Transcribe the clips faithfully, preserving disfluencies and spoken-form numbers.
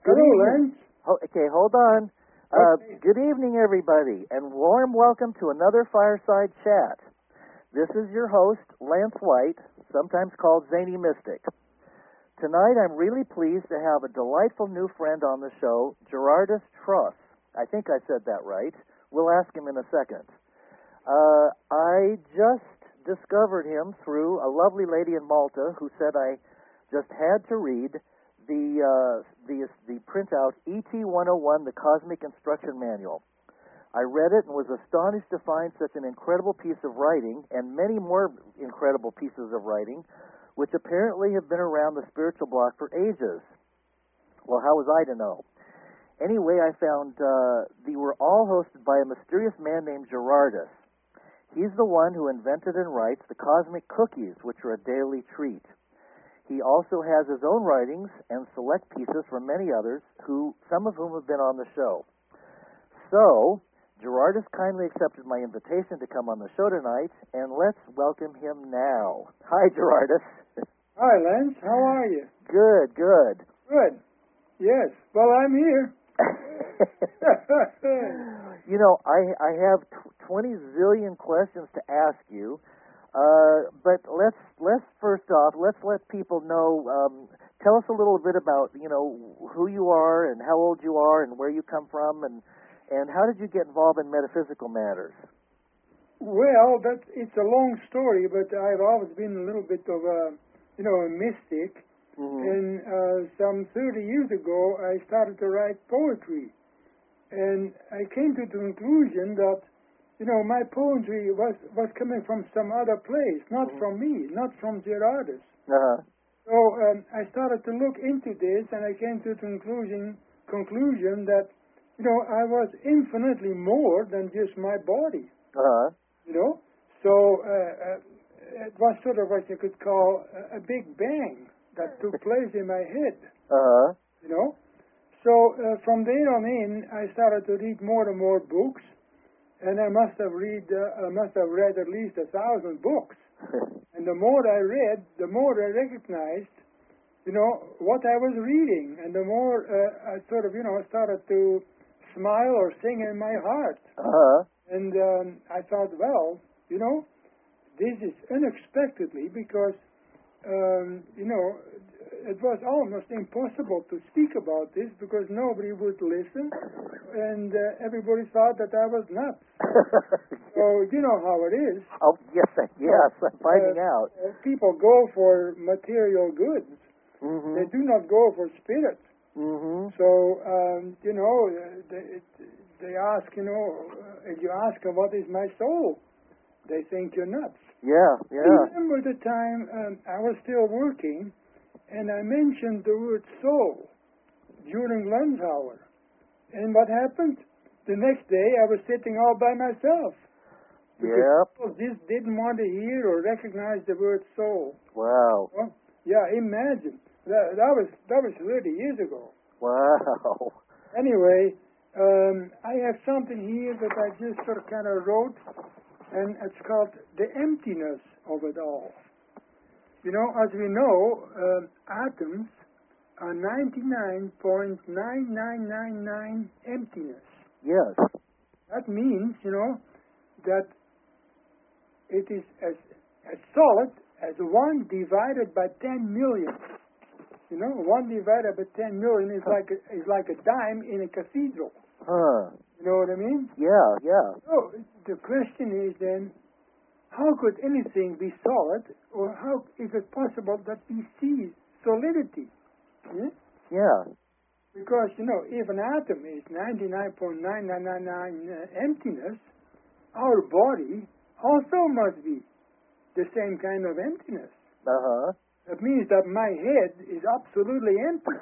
Good Hello, evening. Lance. Ho- okay, hold on. Uh, Okay. Good evening, everybody, and warm welcome to another Fireside Chat. This is your host, Lance White, sometimes called Zany Mystic. Tonight, I'm really pleased to have a delightful new friend on the show, Gerardus Truss. I think I said that right. We'll ask him in a second. Uh, I just discovered him through a lovely lady in Malta who said I just had to read the uh, the the printout E T one oh one, the Cosmic Instruction Manual. I read it and was astonished to find such an incredible piece of writing, and many more incredible pieces of writing, which apparently have been around the spiritual block for ages. Well, how was I to know? Anyway, I found uh, they were all hosted by a mysterious man named Gerardus. He's the one who invented and writes the Cosmic Cookies, which are a daily treat. He also has his own writings and select pieces from many others, who some of whom have been on the show. So, Gerardus kindly accepted my invitation to come on the show tonight, and let's welcome him now. Hi, Gerardus. Hi, Lance. How are you? Good, good. Good. Yes. Well, I'm here. You know, I I have tw- twenty zillion questions to ask you. Uh, but let's let's first off let's let people know. Um, tell us a little bit about you know who you are and how old you are and where you come from and and how did you get involved in metaphysical matters? Well, that it's a long story, but I've always been a little bit of a, you know, a mystic. Mm-hmm. And uh, some thirty years ago, I started to write poetry, and I came to the conclusion that, you know, my poetry was, was coming from some other place, not Mhm. from me, not from Gerardus. Uh-huh. So um, I started to look into this, and I came to the conclusion, conclusion that, you know, I was infinitely more than just my body, Uh-huh. you know. So uh, uh, it was sort of what you could call a, a big bang that took place in my head, Uh-huh. you know. So uh, from there on in, I started to read more and more books. And I must have read, uh, I must have read at least a thousand books. And the more I read, the more I recognized, you know, what I was reading, and the more uh, I sort of, you know, started to smile or sing in my heart. Uh-huh. And um, I thought, well, you know, this is unexpectedly because, um, you know, it was almost impossible to speak about this because nobody would listen, and uh, everybody thought that I was nuts. So you know how it is. Oh yes, I- yes, I'm finding Uh, out. uh, people go for material goods. Mm-hmm. They do not go for spirit. Mm-hmm. So um, you know, uh, they, they ask, you know, uh, if you ask them what is my soul, they think you're nuts. Yeah, I yeah. remember the time um, I was still working, and I mentioned the word soul during lunch hour. And what happened? The next day I was sitting all by myself. Because Yep. people just didn't want to hear or recognize the word soul. Wow. Well, yeah, imagine. That, that was that was thirty years ago. Wow. Anyway, um, I have something here that I just sort of kind of wrote, and it's called The Emptiness of It All. You know, as we know, um, atoms are ninety-nine point nine nine nine nine emptiness. Yes. That means, you know, that it is as, as solid as one divided by ten million. You know, one divided by ten million is like a, is like a dime in a cathedral. Huh. You know what I mean? Yeah, yeah. So the question is then, how could anything be solid, or how is it possible that we see solidity? Yeah? Yeah. Because, you know, if an atom is ninety-nine point nine nine nine nine uh, emptiness, our body also must be the same kind of emptiness. Uh-huh. That means that my head is absolutely empty.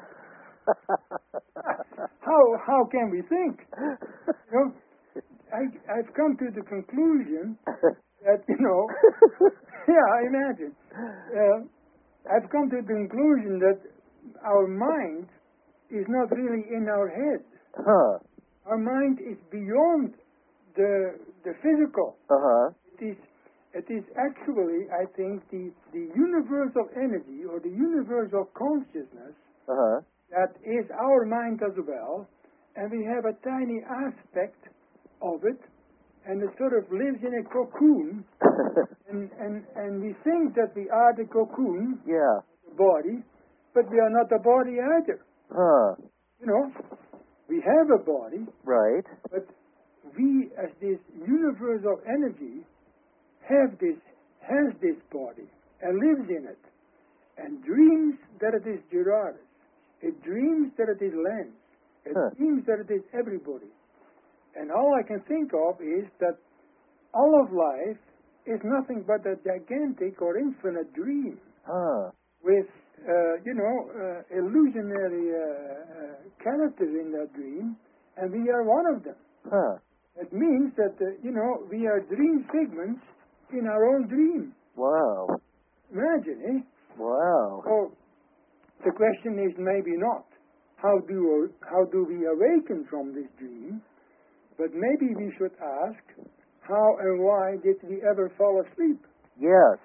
how how can we think? You know, I, I've come to the conclusion that, you know, yeah, I imagine. Uh, I've come to the conclusion that our mind is not really in our head. Huh. Our mind is beyond the the physical. Uh-huh. It is it is actually, I think, the, the universal energy or the universal consciousness Uh-huh. that is our mind as well, and we have a tiny aspect of it, and it sort of lives in a cocoon, and, and, and we think that we are the cocoon, yeah. the body, but we are not the body either. Huh. You know, we have a body, right, but we, as this universe of energy, have this, has this body, and lives in it, and dreams that it is Gerardus. It dreams that it is Lance. It huh. dreams that it is everybody. And all I can think of is that all of life is nothing but a gigantic or infinite dream Huh. with, uh, you know, uh, illusionary uh, uh, characters in that dream, and we are one of them. Huh. It means that, uh, you know, we are dream figments in our own dream. Wow. Imagine, eh? Wow. So the question is maybe not how do how do we awaken from this dream, but maybe we should ask how and why did we ever fall asleep? Yes.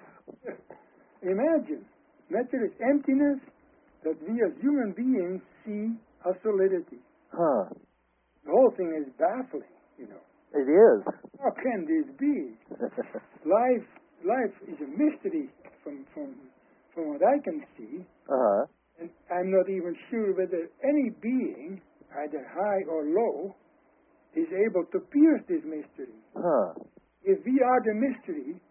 Imagine matter is emptiness that we as human beings see as solidity. Huh. The whole thing is baffling, you know. It is. How can this be? Life life is a mystery from from from what I can see. Uh-huh. And I'm not even sure whether any being, either high or low, is able to pierce this mystery. Huh. If we are the mystery,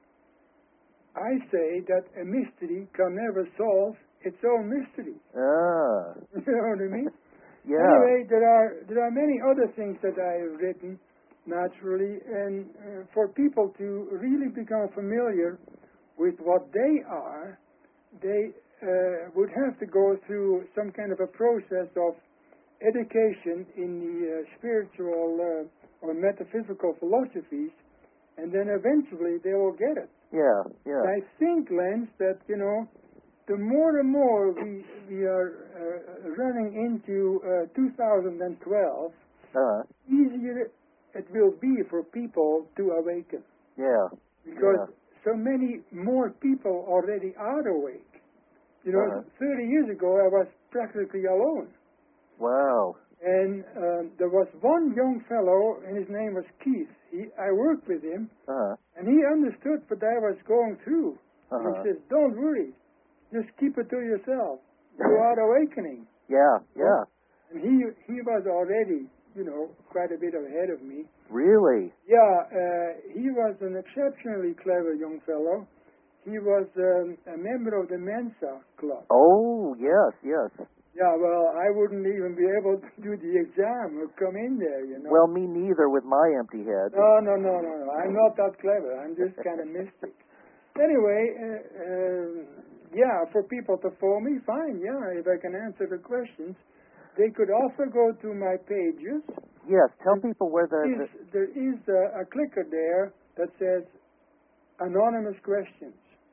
I say that a mystery can never solve its own mystery. Ah. You know what I mean? Yeah. Anyway, there are there are many other things that I have written, naturally, and uh, for people to really become familiar with what they are, they uh, would have to go through some kind of a process of education in the uh, spiritual uh, or metaphysical philosophies, and then eventually they will get it. Yeah, yeah. And I think, Lance, that, you know, the more and more we we are uh, running into uh, two thousand twelve, Uh-huh. easier it will be for people to awaken. Yeah. Because Yeah. so many more people already are awake. You know, Uh-huh. thirty years ago I was practically alone. Wow. And um, there was one young fellow, and his name was Keith. He, I worked with him, Uh-huh. and he understood what I was going through. And he Uh-huh. says, don't worry, just keep it to yourself. You are awakening. Yeah, yeah. And he he was already, you know, quite a bit ahead of me. Really? Yeah, uh, he was an exceptionally clever young fellow. He was um, a member of the Mensa Club. Oh, yes, yes. Yeah, well, I wouldn't even be able to do the exam or come in there, you know. Well, me neither with my empty head. No, no, no, no, no. I'm not that clever. I'm just kind of mystic. Anyway, uh, uh, yeah, for people to phone me, fine, yeah, if I can answer the questions. They could also go to my pages. Yes, tell people where the... There is, there is a, a clicker there that says Anonymous Questions.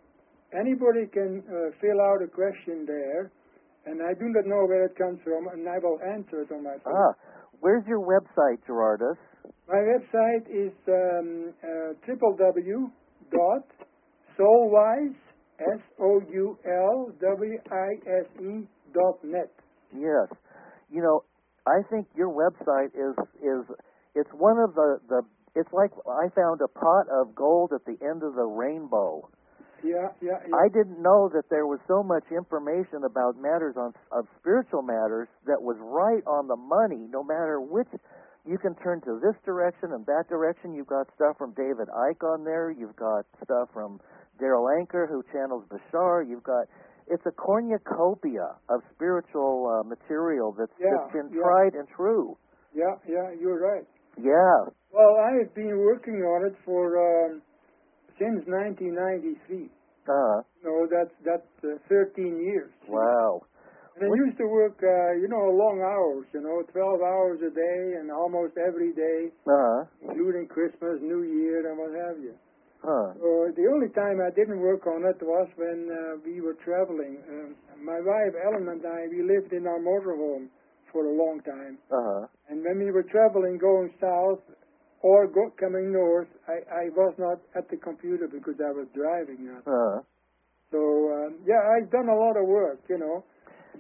Anybody can uh, fill out a question there, and I do not know where it comes from, and I will answer it on my phone. Ah, where's your website, Gerardus? My website is um, uh, w w w dot soulwise, S O U L W I S E dot net. Yes. You know, I think your website is is it's one of the, the it's like I found a pot of gold at the end of the rainbow. Yeah, yeah, yeah. I didn't know that there was so much information about matters on of spiritual matters that was right on the money, no matter which. You can turn to this direction and that direction. You've got stuff from David Icke on there. You've got stuff from Daryl Anker, who channels Bashar. You've got, it's a cornucopia of spiritual uh, material that's, Yeah, that's been yeah. tried and true. Yeah, yeah, you're right. Yeah. Well, I've been working on it for um, since nineteen ninety-three. Uh, No, that's that's uh, thirteen years. wow. And I What- used to work, uh, you know, long hours. You know, twelve hours a day, and almost every day, Uh-huh. including Christmas, New Year, and what have you. Huh. So the only time I didn't work on it was when uh, we were traveling. Um, my wife Ellen and I, we lived in our motorhome for a long time. Uh-huh. And when we were traveling, going south or go, coming north, I, I was not at the computer because I was driving. Now. Uh-huh. So, um, yeah, I've done a lot of work, you know. But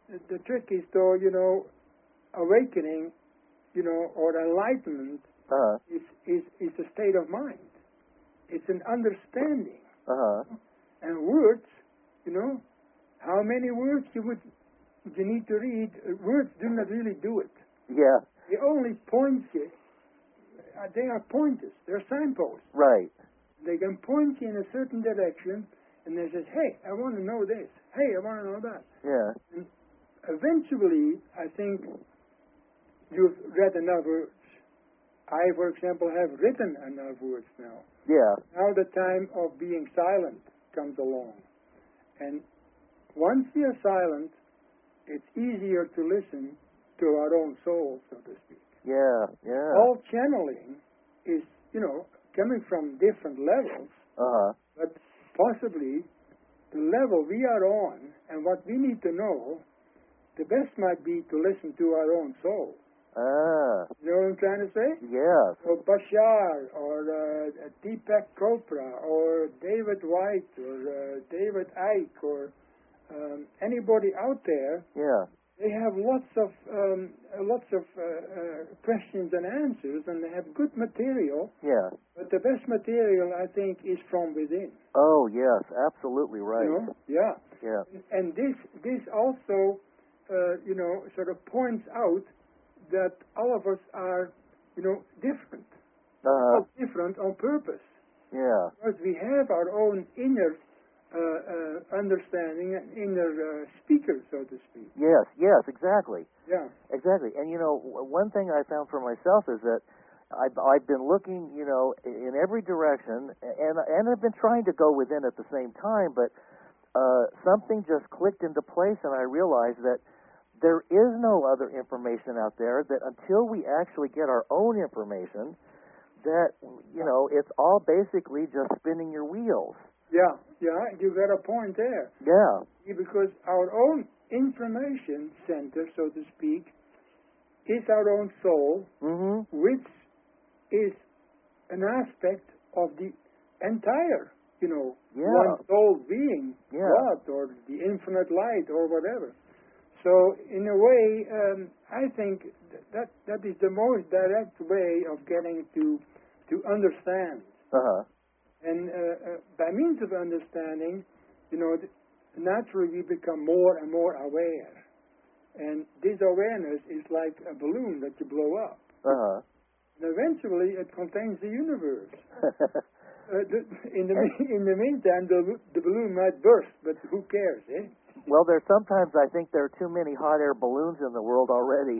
the, the trick is though, you know, awakening, you know, or enlightenment Uh-huh. is, is, is a state of mind. It's an understanding. Uh-huh. And words, you know, how many words you would you need to read? Uh, Words do not really do it. Yeah. They only point you. Uh, they are pointers. They're signposts. Right. They can point you in a certain direction, and they say, "Hey, I want to know this. Hey, I want to know that." Yeah. And eventually, I think you've read enough words. I, for example, have written enough words now. Yeah. Now the time of being silent comes along. And once we are silent, it's easier to listen to our own soul, so to speak. Yeah. Yeah. All channeling is, you know, coming from different levels, Uh-huh. but possibly the level we are on and what we need to know, the best might be to listen to our own soul. Ah. You know what I'm trying to say? Yes. Or Bashar, or uh, Deepak Chopra, or David White, or uh, David Icke, or um, anybody out there. Yeah. They have lots of um, uh, lots of uh, uh, questions and answers, and they have good material. Yeah. But the best material, I think, is from within. Oh, yes. Absolutely right. You know? Yeah. Yeah. And this this also, uh, you know, sort of points out that all of us are, you know, different. Uh-huh. All different on purpose. Yeah. Because we have our own inner uh, uh, understanding and inner uh, speaker, so to speak. Yes. Yes. Exactly. Yeah. Exactly. And, you know, w- one thing I found for myself is that I've, I've been looking, you know, in every direction, and, and I've been trying to go within at the same time, but uh, something just clicked into place, and I realized that there is no other information out there, that until we actually get our own information, that, you know, it's all basically just spinning your wheels. Yeah, yeah, you got a point there. Yeah. Because our own information center, so to speak, is our own soul, Mm-hmm. which is an aspect of the entire, you know, Yeah. one soul being, Yeah. God, or the infinite light, or whatever. So, in a way, um, I think th- that that is the most direct way of getting to to understand. Uh-huh. And uh, uh, by means of understanding, you know, th- naturally we become more and more aware. And this awareness is like a balloon that you blow up. Uh-huh. And eventually it contains the universe. Uh, the, in, the, me- in the meantime, the, the balloon might burst, but who cares, eh? Well, there's sometimes I think there are too many hot air balloons in the world already.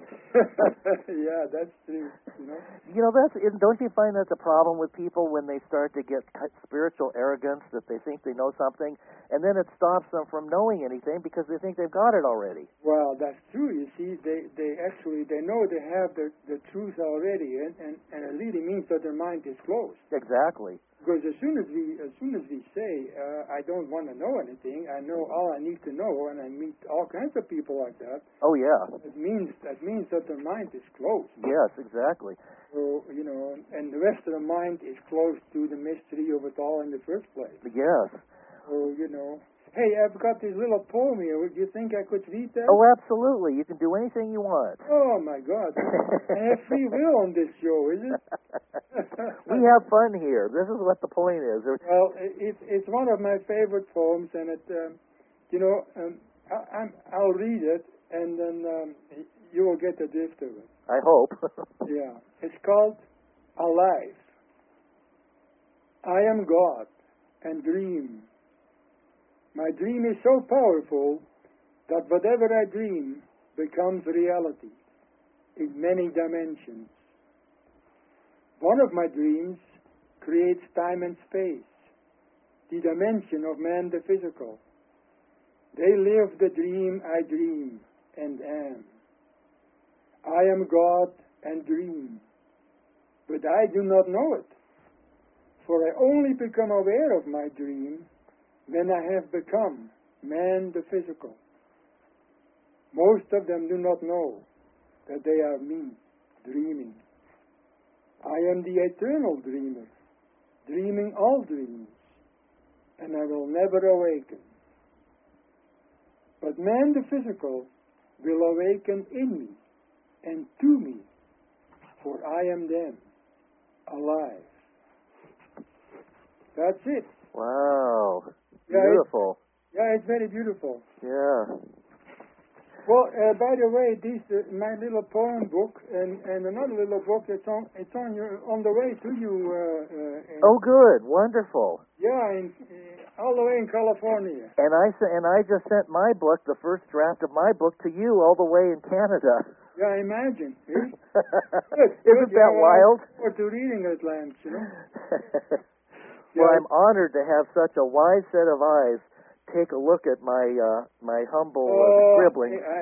Yeah, that's true. You know? You know, that's isn't- don't you find that's a problem with people when they start to get ki- spiritual arrogance, that they think they know something, and then it stops them from knowing anything because they think they've got it already. Well, that's true. You see, they, they actually, they know they have the, the truth already, and, and, and it really means that their mind is closed. Exactly. Because as soon as we, as soon as we say, uh, I don't want to know anything, I know all I need to know, and I meet all kinds of people like that, Oh yeah. that means, that means that their mind is closed. Yes, exactly. So, you know, and the rest of the mind is closed to the mystery of it all in the first place. Yes. So, you know, hey, I've got this little poem here. Would you think I could read that? Oh, absolutely. You can do anything you want. Oh, my God. I have free will on this show, is it? We have fun here. This is what the point is. Well, it, it's it's one of my favorite poems, and it, um, you know, um, I, I'm, I'll read it, and then um, y- you will get the gist of it. I hope. Yeah. It's called Alive. I am God and dream. My dream is so powerful that whatever I dream becomes reality in many dimensions. One of my dreams creates time and space, the dimension of man the physical. They live the dream I dream and am. I am God and dream, but I do not know it, for I only become aware of my dream when I have become man the physical. Most of them do not know that they are me, dreaming. I am the eternal dreamer, dreaming all dreams, and I will never awaken. But man the physical will awaken in me and to me, for I am them, alive. That's it. Wow. Yeah, Beautiful. It's, yeah, it's very beautiful. Yeah. Well, uh, by the way, this uh, my little poem book and, and another little book. It's on it's on your on the way to you. Uh, uh, in, Oh, good. Wonderful. Yeah, in, uh, all the way in California. And I s- and I just sent my book, the first draft of my book, to you all the way in Canada. Yeah, imagine. Eh? Good, Isn't good. that Yeah, well, wild? I look forward to reading it, Lance. You know. Well, Yeah. I'm honored to have such a wise set of eyes take a look at my uh, my humble uh, Oh, scribbling. I,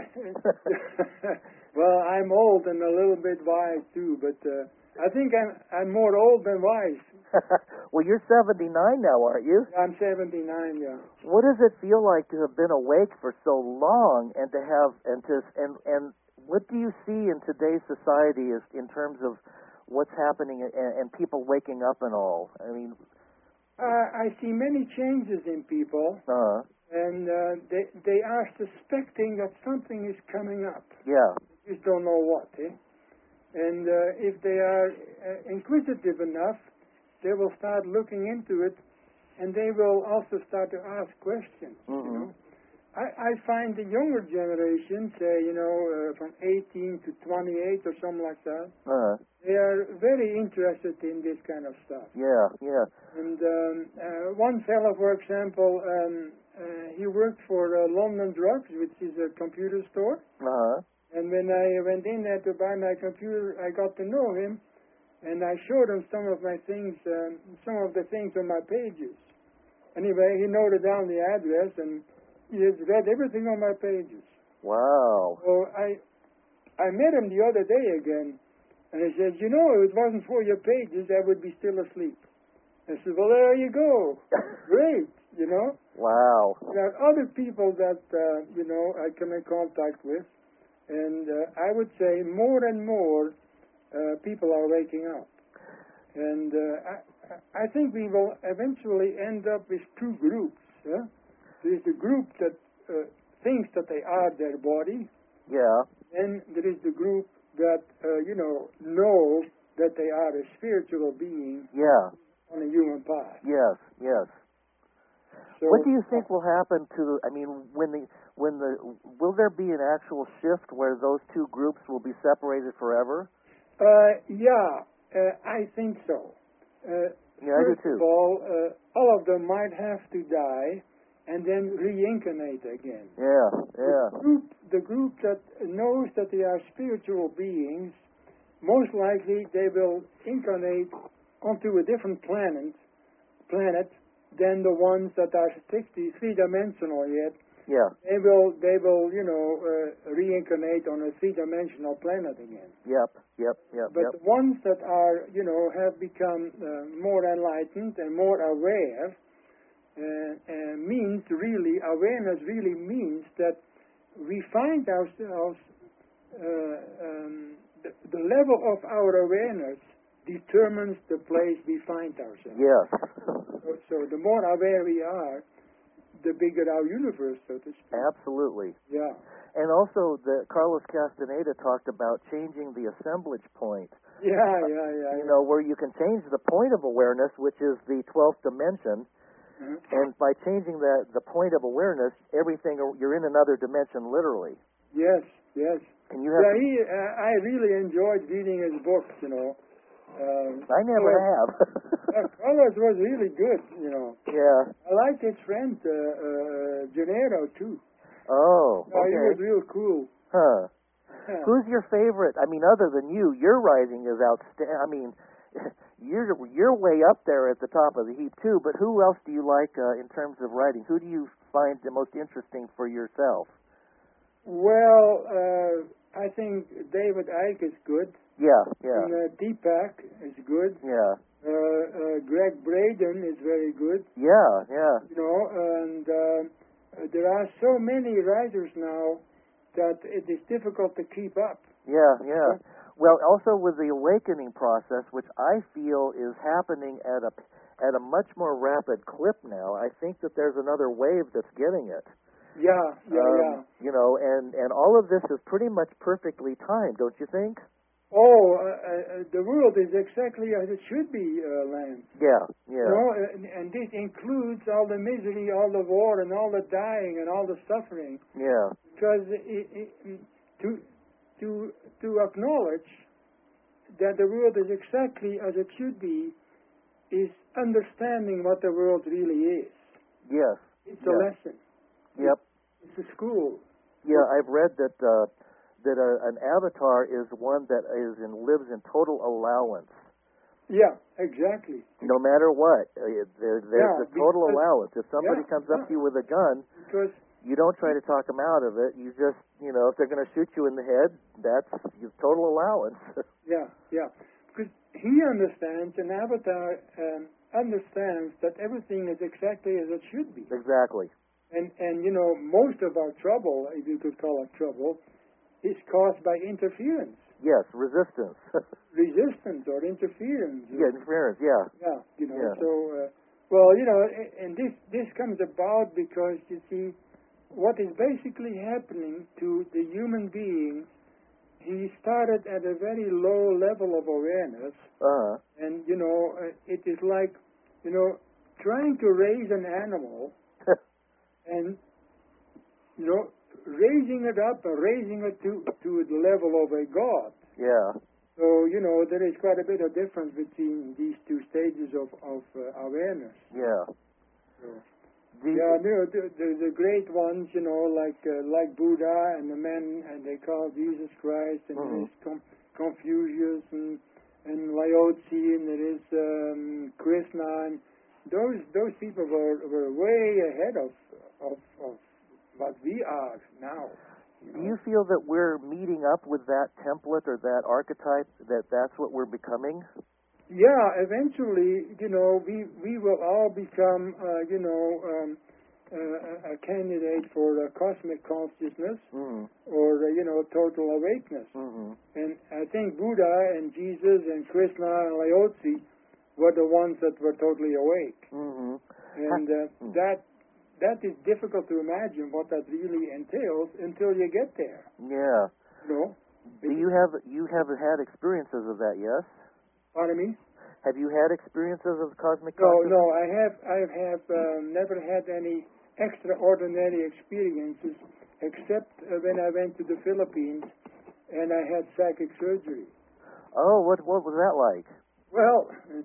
I, well, I'm old and a little bit wise too, but uh, I think I'm I'm more old than wise. Well, you're seventy-nine now, aren't you? I'm seventy-nine. Yeah. What does it feel like to have been awake for so long and to have and to and and what do you see in today's society as in terms of what's happening and, and people waking up and all? I mean, Uh, I see many changes in people, uh, and uh, they they are suspecting that something is coming up. yeah, They just don't know what. Eh? And uh, if they are uh, inquisitive enough, they will start looking into it, and they will also start to ask questions. mm-hmm. You know, I, I find the younger generation, say you know uh, from eighteen to twenty-eight or something like that, uh, they are very interested in this kind of stuff. yeah, yeah, And um, uh, one fellow, for example, um, uh, he worked for uh, London Drugs, which is a computer store. uh-huh. And when I went in there to buy my computer, I got to know him, and I showed him some of my things, um, some of the things on my pages. Anyway, he noted down the address, and he has read everything on my pages. Wow. So I, I met him the other day again, and he says, you know, if it wasn't for your pages, I would be still asleep. I said, well, there you go. Great, you know. Wow. There are other people that, uh, you know, I come in contact with, and uh, I would say more and more uh, people are waking up. And uh, I, I think we will eventually end up with two groups. Huh? There is the group that uh, thinks that they are their body, Yeah. and there is the group that, uh, you know, know that they are a spiritual being Yeah. on a human path. Yes. Yes. So, What do you think will happen to? I mean, when the when the will there be an actual shift where those two groups will be separated forever? Uh, yeah, uh, I think so. Uh, Yeah, I do first too. of all, uh, all of them might have to die and then reincarnate again. Yeah. Yeah. The group, the group that knows that they are spiritual beings, most likely they will incarnate onto a different planet, planet than the ones that are three-dimensional yet. Yeah. They will, they will, you know, uh, reincarnate on a three-dimensional planet again. Yep. Yep. Yep. But Yep. the ones that are, you know, have become uh, more enlightened and more aware, uh, uh, means really, awareness really means that we find ourselves, uh, um, the, the level of our awareness determines the place we find ourselves. Yes. So, so the more aware we are, the bigger our universe, so to speak. Absolutely. Yeah. And also, the Carlos Castaneda talked about changing the assemblage point. Yeah, yeah, yeah. You know, where you can change the point of awareness, which is the twelfth dimension, Uh-huh. and by changing the the point of awareness, everything you're in another dimension, literally. Yes, yes. And you have. Yeah, to, he, uh, I really enjoyed reading his books, you know. Um, I never Carlos, have. uh, Carlos was really good, you know. Yeah. I liked his friend, uh, uh, Gennaro, too. Oh. Uh, He was Okay. real cool. Huh. Yeah. Who's your favorite? I mean, other than you, your writing is outstanding. I mean, you're you're way up there at the top of the heap too. But who else do you like uh, in terms of writing? Who do you find the most interesting for yourself? Well, uh, I think David Icke is good. Yeah, yeah, And uh, Deepak is good. yeah, Uh, uh, Greg Braden is very good. yeah, yeah. You know, and uh, there are so many writers now that it is difficult to keep up. Yeah, yeah. Well, also with the awakening process, which I feel is happening at a at a much more rapid clip now. I think that there's another wave that's getting it. Yeah, yeah, um, yeah. You know, and and all of this is pretty much perfectly timed, don't you think? Oh, uh, uh, the world is exactly as it should be, uh, Lance. Yeah, You yeah, know, and, and this includes all the misery, all the war, and all the dying, and all the suffering. yeah, Because it, it, to to to acknowledge that the world is exactly as it should be is understanding what the world really is. yes, It's yes. a lesson. Yep. It's a school. Yeah, I've read that uh, that a, an avatar is one that is in lives in total allowance. Yeah, exactly. No matter what, uh, there, there's Yeah, a total because- allowance. If somebody yeah, comes up yeah. to you with a gun, Because you don't try to talk them out of it. You just, you know, if they're going to shoot you in the head, that's your total allowance. yeah, yeah. Because he understands, an avatar um, understands that everything is exactly as it should be. Exactly. And and you know, most of our trouble, if you could call it trouble, is caused by interference, Yes, resistance. resistance, or interference. Yeah, interference. Yeah. Yeah, you know. Yeah. So, uh, well, you know, a- and this this comes about because you see, what is basically happening to the human being. He started at a very low level of awareness, Uh and you know, uh, it is like, you know, trying to raise an animal huh. and, you know, raising it up and raising it to to the level of a god. Yeah. So, you know, there is quite a bit of difference between these two stages of, of uh, awareness. Yeah. So, Do you, yeah, you know, the, the, the great ones, you know, like uh, like Buddha and the men, and they call Jesus Christ, and Mhm. there is Com- Confucius and and Lao Tzu, and there is um, Krishna, and those those people were were way ahead of of, of what we are now. You Do know? you feel that we're meeting up with that template or that archetype, that that's what we're becoming? Yeah, eventually, you know, we we will all become, uh, you know, um, uh, a candidate for uh, cosmic consciousness, Mm-hmm. or uh, you know, total awakeness. Mm-hmm. And I think Buddha and Jesus and Krishna and Lao Tzu were the ones that were totally awake. Mm-hmm. And uh, Hmm. that that is difficult to imagine what that really entails until you get there. Yeah. You know. Do you have you have had experiences of that? Yes. Pardon me? Have you had experiences of cosmic No, consciousness? no, I have, I have um, never had any extraordinary experiences, except uh, when I went to the Philippines and I had psychic surgery. Oh, what what was that like? Well,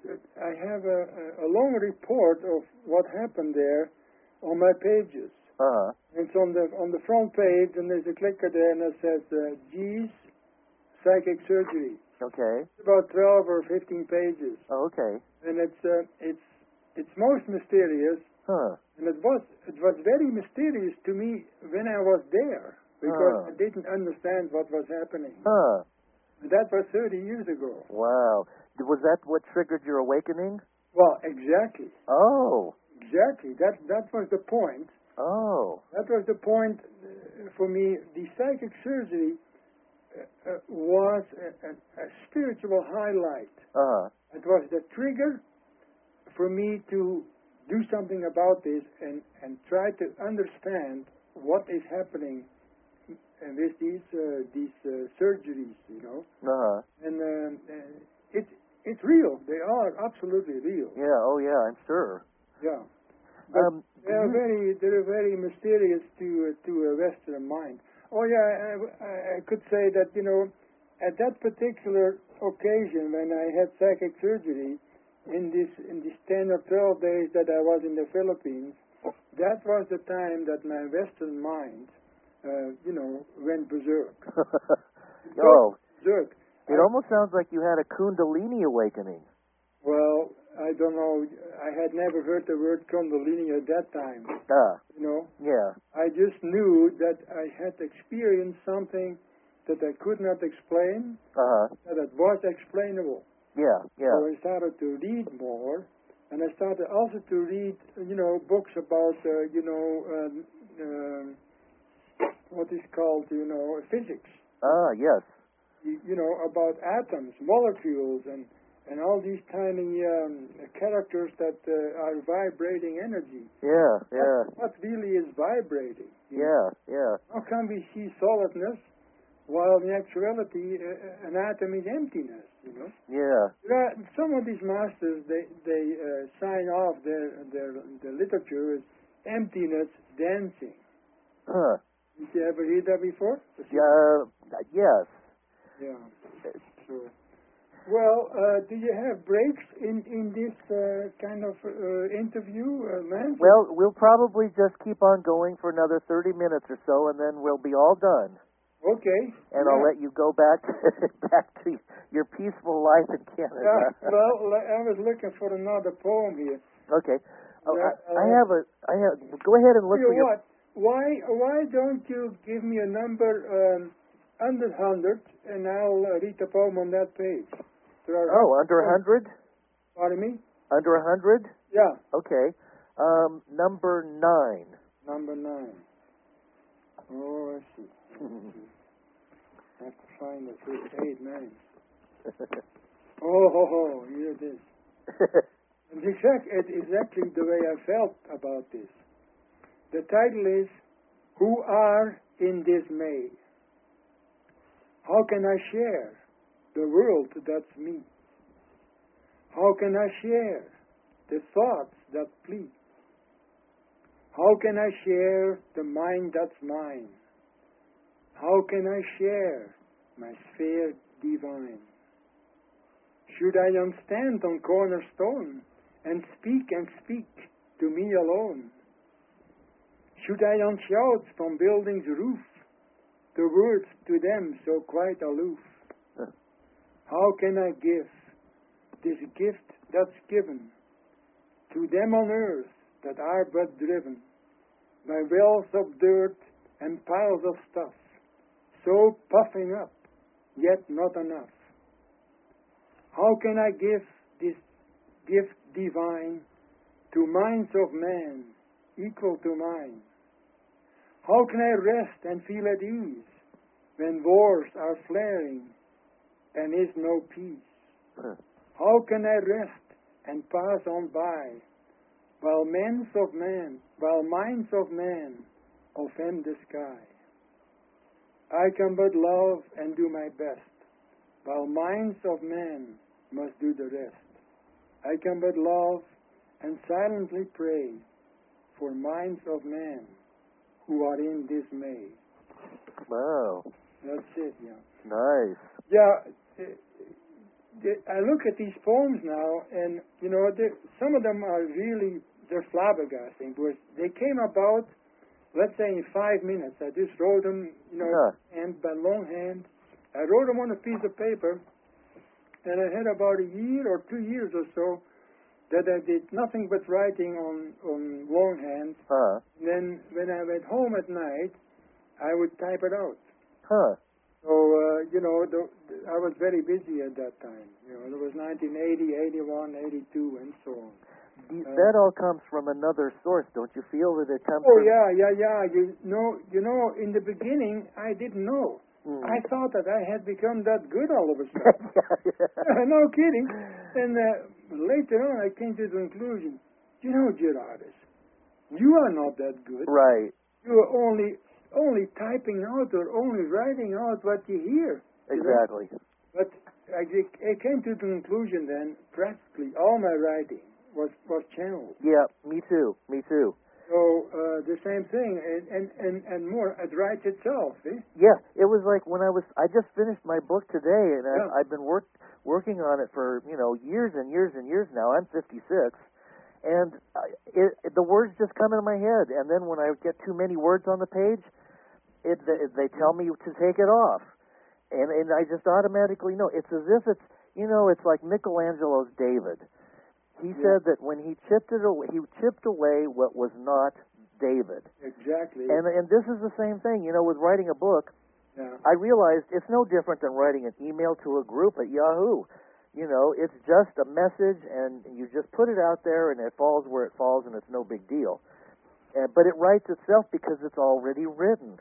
I have a, a long report of what happened there on my pages. Uh-huh. It's on the on the front page, and there's a clicker there, and it says uh, G's psychic surgery. Okay. It's about twelve or fifteen pages, Oh, okay. and it's uh, it's it's most mysterious. Huh. And it was it was very mysterious to me when I was there, because Huh. I didn't understand what was happening. Huh. And that was thirty years ago. Wow. Was that what triggered your awakening? Well, exactly, Oh. exactly. That that was the point. Oh. That was the point uh, for me. The psychic surgery uh, uh, was a, a, a spiritual highlight. Uh-huh. It was the trigger for me to do something about this and, and try to understand what is happening uh, with these uh, these uh, surgeries, you know. Uh-huh. And um, uh, it's it's real. They are absolutely real. Yeah, oh yeah, I'm sure. Yeah. But Um, do they are you- very they're very mysterious to uh, to a Western mind. Oh yeah, I, I, I could say that, you know, at that particular occasion when I had psychic surgery, in this in these ten or twelve days that I was in the Philippines, that was the time that my Western mind, uh, you know, went berserk. oh, Berserk. it I- almost sounds like you had a Kundalini awakening. Well, I don't know. I had never heard the word Kundalini at that time. Ah, You know, yeah. I just knew that I had experienced something that I could not explain, Uh-huh. that it was explainable. Yeah, yeah. So I started to read more, and I started also to read, you know, books about, uh, you know, um, um, what is called, you know, physics. Ah, yes. You, you know, about atoms, molecules, and and all these tiny um, characters that uh, are vibrating energy. Yeah, yeah. What, what really is vibrating? Yeah, yeah. How can we see solidness while in actuality uh, an atom is emptiness? You know. Yeah. There are, some of these masters they they uh, sign off their their the literature as emptiness dancing. Huh. Did you ever read that before? Yeah. Yes. Yeah. Sure. Well, uh, do you have breaks in in this uh, kind of uh, interview, uh, Lance? Well, we'll probably just keep on going for another thirty minutes or so, and then we'll be all done. Okay. And yeah. I'll let you go back back to your peaceful life in Canada. Yeah, well, I was looking for another poem here. Okay. Oh, Yeah, I, I uh, have a. I have. Go ahead and look you for your. what? Why why don't you give me a number um, under hundred, and I'll uh, read the poem on that page. There are Oh, under a hundred. Pardon me? Under a hundred. Yeah. Okay. Um, number nine. Number nine. Oh, I see. I have to find the first eight names. Oh, ho, ho, here it is. And exact, it is exactly the way I felt about this. The title is, Who Are in Dismay? How can I share the world that's me? How can I share the thoughts that plead? How can I share the mind that's mine? How can I share my sphere divine? Should I then stand on cornerstone and speak and speak to me alone? Should I then shout from building's roof the words to them so quite aloof? How can I give this gift that's given to them on earth that are but driven by wells of dirt and piles of stuff, so puffing up, yet not enough? How can I give this gift divine to minds of man equal to mine? How can I rest and feel at ease when wars are flaring and is no peace? How can I rest and pass on by while minds of man, while minds of man offend the sky? I can but love and do my best, while minds of man must do the rest. I can but love and silently pray for minds of men who are in dismay. Wow. That's it, yeah. Nice. Yeah, I look at these poems now, and, you know, some of them are really, they're flabbergasting, because they came about, let's say, in five minutes. I just wrote them, you know, Huh. and by longhand. I wrote them on a piece of paper, and I had about a year or two years or so that I did nothing but writing on, on longhand. Huh. Then when I went home at night, I would type it out. Huh. So, uh, you know, the, the, I was very busy at that time. You know, it was nineteen eighty, eighty-one, eighty-two, and so on. The- Uh, that all comes from another source. Don't you feel that it comes Oh, from... yeah, yeah, yeah. You know, you know, in the beginning, I didn't know. Mm. I thought that I had become that good all of a sudden. No kidding. And uh, later on, I came to the conclusion, you know, Gerardus, you are not that good. Right. You are only only typing out or only writing out what you hear. You know? Exactly. But I, I came to the conclusion then, practically all my writing was, was channeled. Yeah, me too. Me too. So uh, the same thing, and, and, and, and more, it writes itself, eh? Yeah, it was like when I was, I just finished my book today, and I've, Yeah. I've been work, working on it for, you know, years and years and years now. I'm fifty-six, and I, it, it, the words just come into my head, and then when I get too many words on the page, it, they, they tell me to take it off, and, and I just automatically know. It's as if it's, you know, it's like Michelangelo's David. He Yeah. said that when he chipped it away, he chipped away what was not David. Exactly. And and this is the same thing, you know, with writing a book. yeah. I realized it's no different than writing an email to a group at Yahoo. You know, it's just a message, and you just put it out there, and it falls where it falls, and it's no big deal. Uh, but it writes itself because it's already written.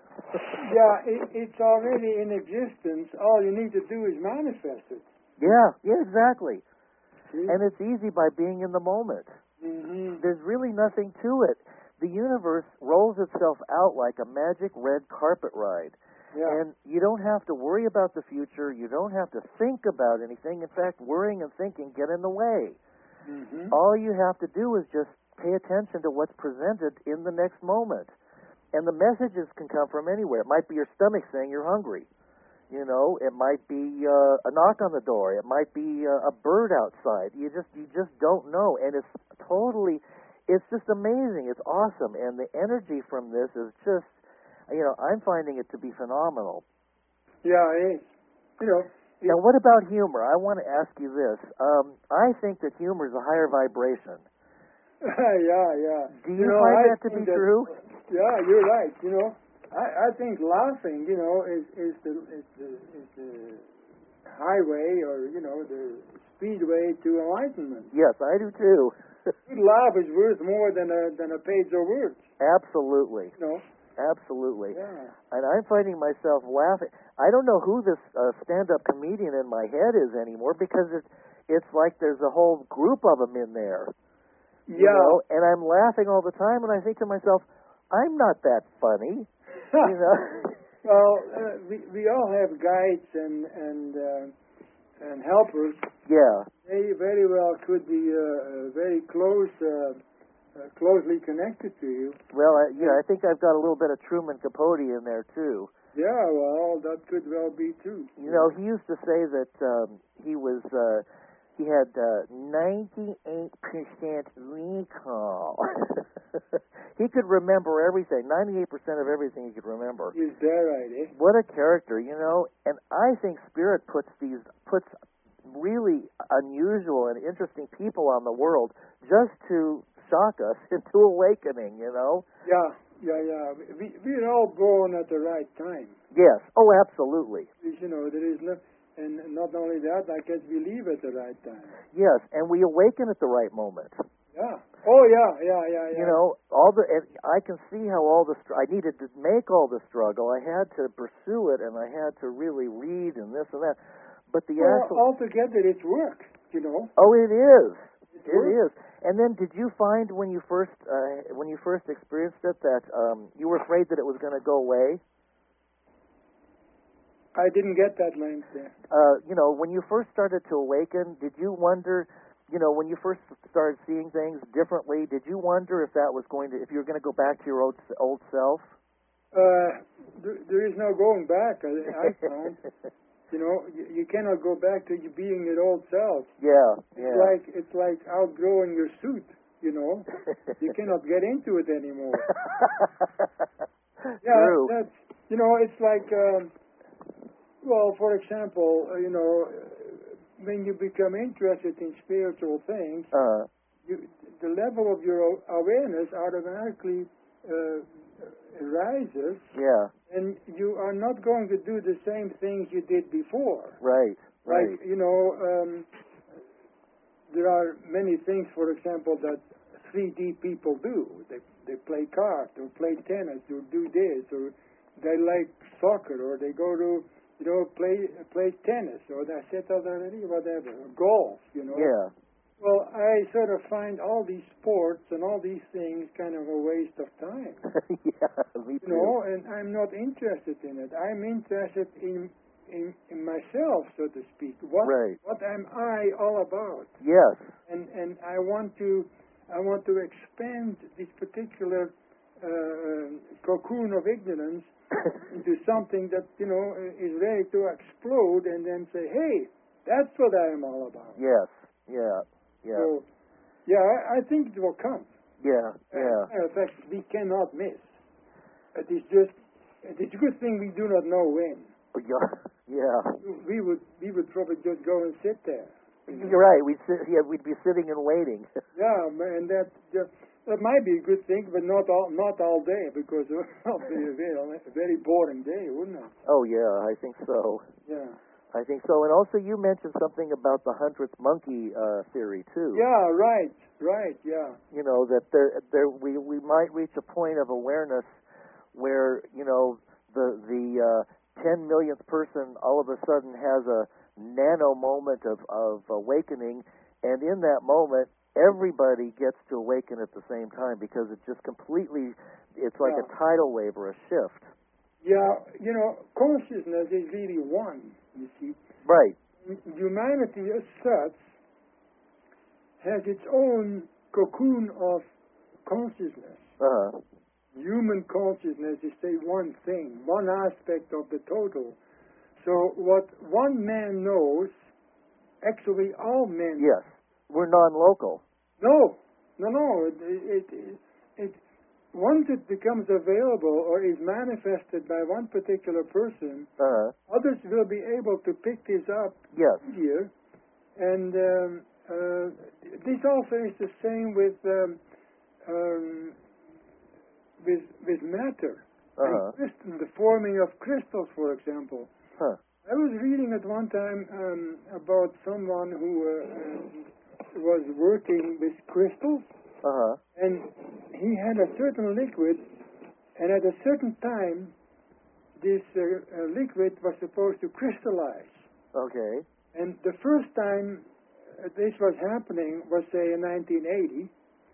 Yeah, it, it's already in existence. All you need to do is manifest it. Yeah, yeah, exactly. See? And it's easy by being in the moment. Mm-hmm. There's really nothing to it. the universe rolls itself out like a magic red carpet ride. Yeah. And you don't have to worry about the future. You don't have to think about anything. In fact, worrying and thinking get in the way. Mm-hmm. All you have to do is just pay attention to what's presented in the next moment. And the messages can come from anywhere. It might be your stomach saying you're hungry. You know, it might be uh, a knock on the door. It might be uh, a bird outside. You just you just don't know. And it's totally, it's just amazing. It's awesome. And the energy from this is just, you know, I'm finding it to be phenomenal. Yeah, it is. You know. Now, what about humor? I want to ask you this. Um, I think that humor is a higher vibration. yeah, yeah. Do you, you know, find I that to be that, true? Yeah, you're right. You know, I, I think laughing, you know, is is the is the is the highway, or you know, the speedway to enlightenment. Yes, I do too. Good laugh is worth more than a than a page of words. Absolutely. You know. Absolutely. Yeah. And I'm finding myself laughing. I don't know who this uh, stand-up comedian in my head is anymore, because it's it's like there's a whole group of them in there. Yeah. You know, and I'm laughing all the time, and I think to myself, I'm not that funny. You know. Well, uh, we we all have guides and and uh, and helpers. Yeah. They very well could be uh, uh, very close. Uh, Uh, closely connected to you. Well, I, yeah, I think I've got a little bit of Truman Capote in there too. Yeah, well, that could well be too. You know, he used to say that um, he was uh, he had uh, ninety-eight percent recall. He could remember everything. ninety-eight percent of everything he could remember. Is that right, eh? What a character, you know. And I think Spirit puts these puts really unusual and interesting people on the world just to shock us into awakening, you know? Yeah, yeah, yeah. We, we're all born at the right time. Yes. Oh, absolutely. You know, there is no, and not only that, I guess we leave at the right time. Yes, and we awaken at the right moment. Yeah. Oh, yeah, yeah, yeah, yeah. You know, all the, and I can see how all the, str- I needed to make all the struggle. I had to pursue it, and I had to really read and this and that. But the well, actual... altogether, it's work, you know. Oh, it is. It's It work. is. And then, did you find when you first uh, when you first experienced it that um, you were afraid that it was going to go away? I didn't get that length there. Uh, you know, when you first started to awaken, did you wonder? You know, when you first started seeing things differently, did you wonder if that was going to, if you were going to go back to your old old self? Uh, there, there is no going back. I, I found. You know, you, you cannot go back to you being your old self. Yeah, It's yeah. like it's like outgrowing your suit. You know, you cannot get into it anymore. Yeah, True. that's you know, it's like um, well, for example, uh, you know, uh, when you become interested in spiritual things, Uh, you, the level of your awareness automatically uh, rises. yeah. And you are not going to do the same things you did before. Right. Right. Like, you know, um, there are many things, for example, that three D people do. They they play cards or play tennis or do this, or they like soccer, or they go to, you know, play play tennis, or they sit out already, whatever, or golf, you know. Yeah. Well, I sort of find all these sports and all these things kind of a waste of time. Yeah. Me too. You know, and I'm not interested in it. I'm interested in in, in myself, so to speak. What Right. what am I all about? Yes. And and I want to I want to expand this particular uh, cocoon of ignorance into something that you know is ready to explode, and then say, hey, that's what I am all about. Yes. Yeah. Yeah. So, yeah, I, I think it will come. Yeah. Yeah. As a matter of fact, we cannot miss. It is just, it is a good thing we do not know when. Yeah. Yeah. We would, we would probably just go and sit there. You're right. We'd sit, yeah, we'd be sitting and waiting. Yeah, and that that, that might be a good thing, but not all not all day, because it would be a very, a very boring day, wouldn't it? Oh yeah, I think so. Yeah. I think so. And also, you mentioned something about the hundredth monkey uh, theory too. Yeah. Right. Right. Yeah. You know that there, there, we we might reach a point of awareness where you know the the uh, ten millionth person all of a sudden has a nano moment of of awakening, and in that moment, everybody gets to awaken at the same time because it just completely, it's like Yeah. a tidal wave or a shift. Yeah, you know, consciousness is really one, you see. Right. Humanity as such has its own cocoon of consciousness. Uh-huh. Human consciousness is, say, one thing, one aspect of the total. So what one man knows, actually all men. Yes. We're non-local. No, no, no. It, it, it, it, once it becomes available or is manifested by one particular person, Uh-huh. others will be able to pick this up Yes. here. And um, uh, this also is the same with um, um, with with matter. Uh-huh. And crystal, the forming of crystals, for example. Huh. I was reading at one time um, about someone who uh, uh, was working with crystals, Uh-huh. and he had a certain liquid, and at a certain time, this uh, uh, liquid was supposed to crystallize. Okay. And the first time uh, this was happening was, say, in nineteen eighty,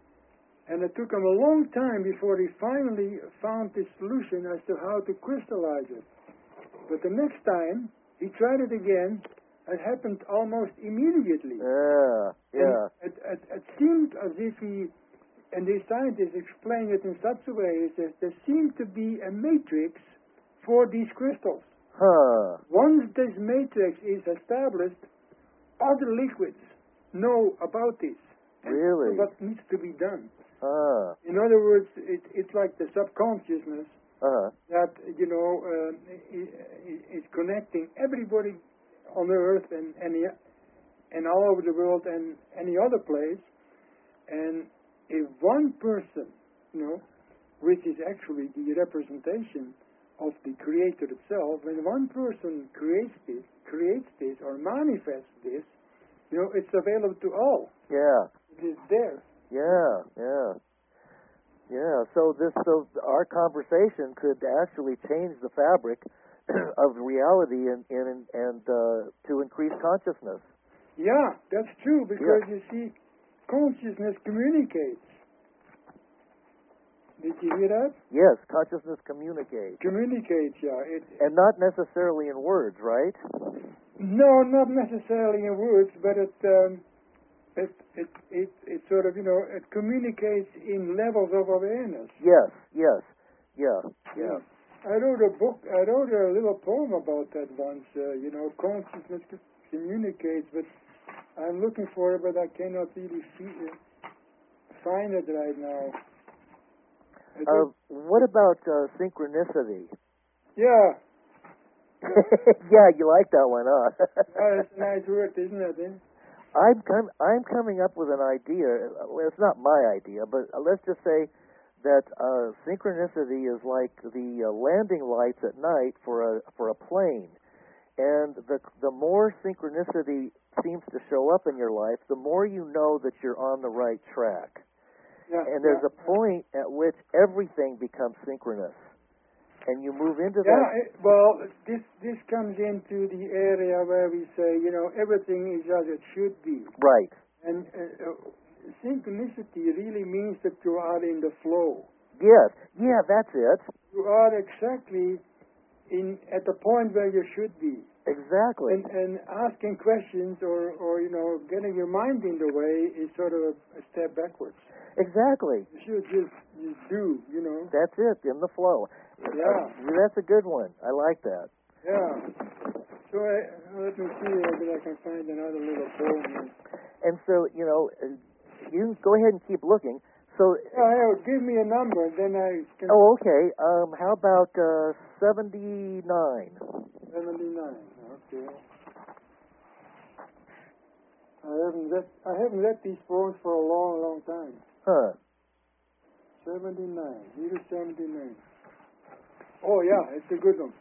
and it took him a long time before he finally found the solution as to how to crystallize it. But the next time, he tried it again. It happened almost immediately. Yeah. Yeah. And it, it, it seemed as if he, and the scientists explain it in such a way, is that there seemed to be a matrix for these crystals. Huh. Once this matrix is established, other liquids know about this. And Really? what needs to be done. Ah. In other words, it, it's like the subconsciousness Uh-huh. that, you know, uh, is, is connecting everybody on earth and, and, the, and all over the world and any other place. And if one person, you know, which is actually the representation of the Creator itself, when one person creates this, creates this or manifests this, you know, it's available to all. Yeah. It is there. Yeah. Yeah. Yeah. So this, so our conversation could actually change the fabric of reality and and and uh, to increase consciousness. Yeah, that's true, because Yeah. you see, consciousness communicates. Did you hear that? Yes, consciousness communicates, Communicates, yeah. It, and not necessarily in words, right? no, not necessarily in words, but it, um, it, it, it, it sort of, you know, it communicates in levels of awareness. Yes. Yes. Yeah. Yeah. I wrote a book, I wrote a little poem about that once, uh, you know, consciousness c- communicates, but I'm looking for it, but I cannot really see it, find it right now. I Uh, don't- what about uh, synchronicity? yeah, Yeah, you like that one, huh? yeah, it's a nice word, isn't it? Eh? I'm com- I'm coming up with an idea. Well, it's not my idea, but let's just say that uh, synchronicity is like the uh, landing lights at night for a for a plane, and the the more synchronicity seems to show up in your life, the more you know that you're on the right track. Yeah, And there's yeah, a point at which everything becomes synchronous, and you move into Yeah, that. it, well, this this comes into the area where we say, you know, everything is as it should be. Right. And uh, uh, synchronicity really means that you are in the flow. Yes. Yeah, that's it. You are exactly in at the point where you should be. Exactly. And, and asking questions or, or, you know, getting your mind in the way is sort of a, a step backwards. Exactly. You should just, just do, you know. That's it, in the flow. Yeah. Uh, that's a good one. I like that. Yeah. So I, let me see if I can find another little poem here. And so, you know, uh, you go ahead and keep looking. So, Oh, yeah, give me a number, then I can... oh, okay. Um, how about uh, seventy-nine? seventy-nine, okay. I haven't read, I haven't read these poems for a long, long time. Huh. seventy-nine, here is seventy-nine. Oh, yeah, it's a good one.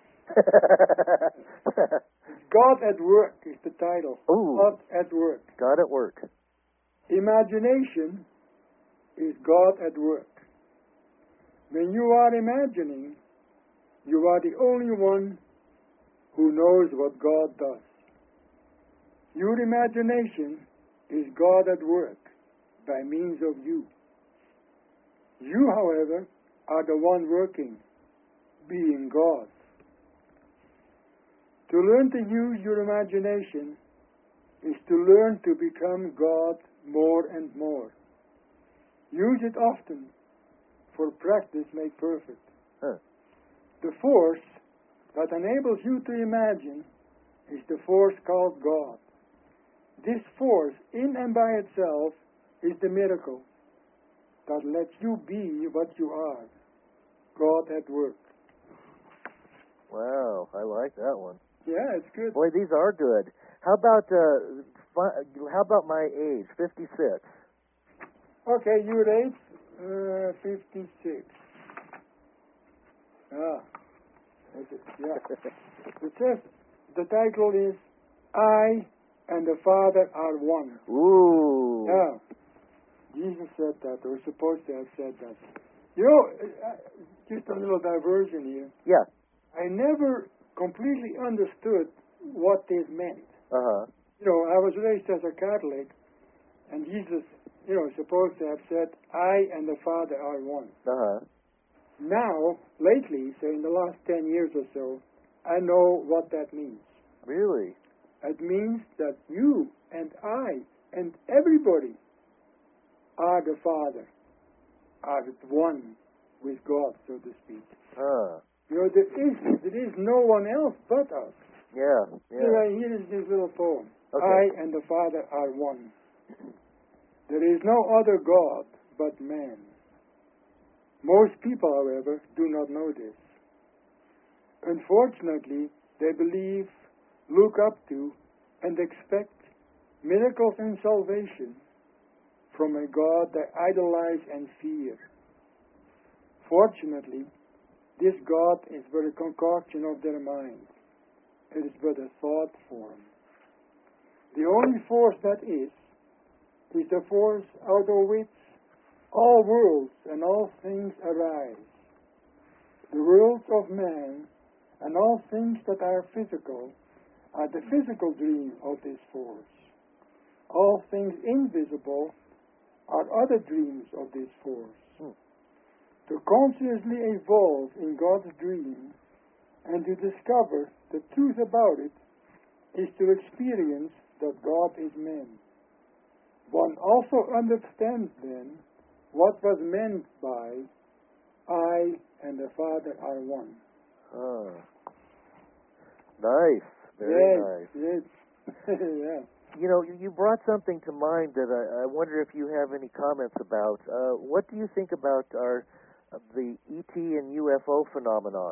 God at Work is the title. Ooh. God at Work. God at work. Imagination is God at work. When you are imagining, you are the only one who knows what God does. Your imagination is God at work, by means of you. You, however, are the one working, being God. To learn to use your imagination is to learn to become God more and more. Use it often, for practice makes perfect. Huh. The force that enables you to imagine is the force called God. This force, in and by itself, is the miracle that lets you be what you are, God at work. Wow, I like that one. Yeah, it's good. Boy, these are good. How about uh, fi- how about my age, fifty-six? Okay, your age, uh, fifty-six. Ah, that's it. Yeah. It says, the title is, I and the Father are one. Ooh. Yeah. Jesus said that, or supposed to have said that. You know, uh, just a little diversion here. Yeah. I never completely understood what this meant. Uh-huh. You know, I was raised as a Catholic, and Jesus, you know, supposed to have said, I and the Father are one. Uh-huh. Now, lately, say in the last ten years or so, I know what that means. Really? It means that you and I and everybody are the Father, are at one with God, so to speak. Huh. You know, there is, there is no one else but us. Yeah, yeah. Here, here is this little poem. Okay. I and the Father are one. There is no other God but man. Most people, however, do not know this. Unfortunately, they believe, look up to, and expect miracles and salvation from a God they idolize and fear. Fortunately, this God is but a concoction of their mind. It is but a thought form. The only force that is, is the force out of which all worlds and all things arise. The worlds of man and all things that are physical are the physical dream of this force. All things invisible are other dreams of this force. Hmm. To consciously evolve in God's dream and to discover the truth about it is to experience that God is man. One also understands then what was meant by I and the Father are one. Huh. Nice. Very yes, nice. Yes. Yeah. You know, you, you brought something to mind that I, I wonder if you have any comments about. Uh, what do you think about our uh, the E T and U F O phenomenon?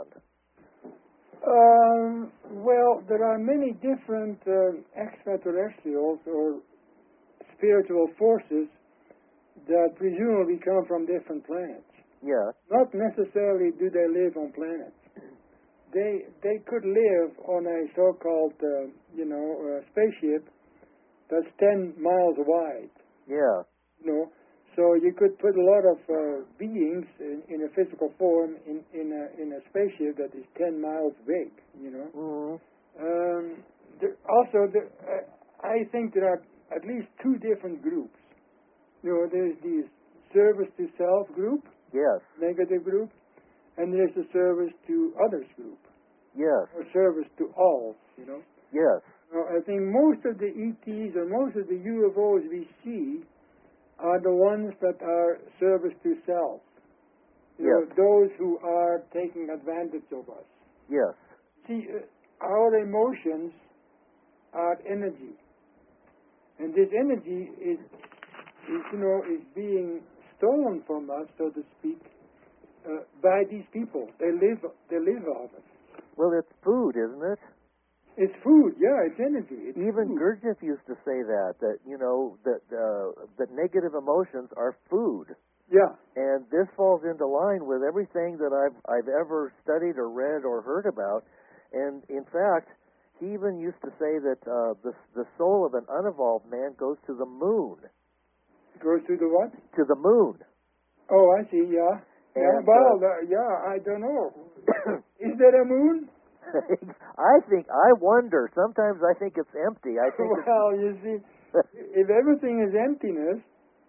Um, well, there are many different uh, extraterrestrials or spiritual forces that presumably come from different planets. Yeah. Not necessarily do they live on planets. They they could live on a so-called, uh, you know, uh, spaceship that's ten miles wide. Yeah. You know, so you could put a lot of uh, beings in, in a physical form in in a in a spaceship that is ten miles big. You know. Mm-hmm. Um, there, also, there, uh, I think there are at least two different groups. You know, there's the service to self group, Yes. negative group, and there's the service to others group, Yes. or service to all. You know. Yes. Now, I think most of the E Ts or most of the U F Os we see are the ones that are service to self. You know, Yes. those who are taking advantage of us. Yes. See, uh, our emotions are energy, and this energy is, is, you know, is being stolen from us, so to speak, uh, by these people. They live, they live off it. Well, it's food, isn't it? It's food, yeah, it's energy. It's Even food. Gurdjieff used to say that, that, you know, that, uh, that negative emotions are food. Yeah. And this falls into line with everything that I've, I've ever studied or read or heard about. And in fact, he even used to say that uh, the, the soul of an unevolved man goes to the moon. Goes to the what? To the moon. Oh, I see, yeah. Yeah, And, well, uh, uh, yeah, I don't know. Is there a moon? I think, I wonder. Sometimes I think it's empty. I think well, you see, if everything is emptiness,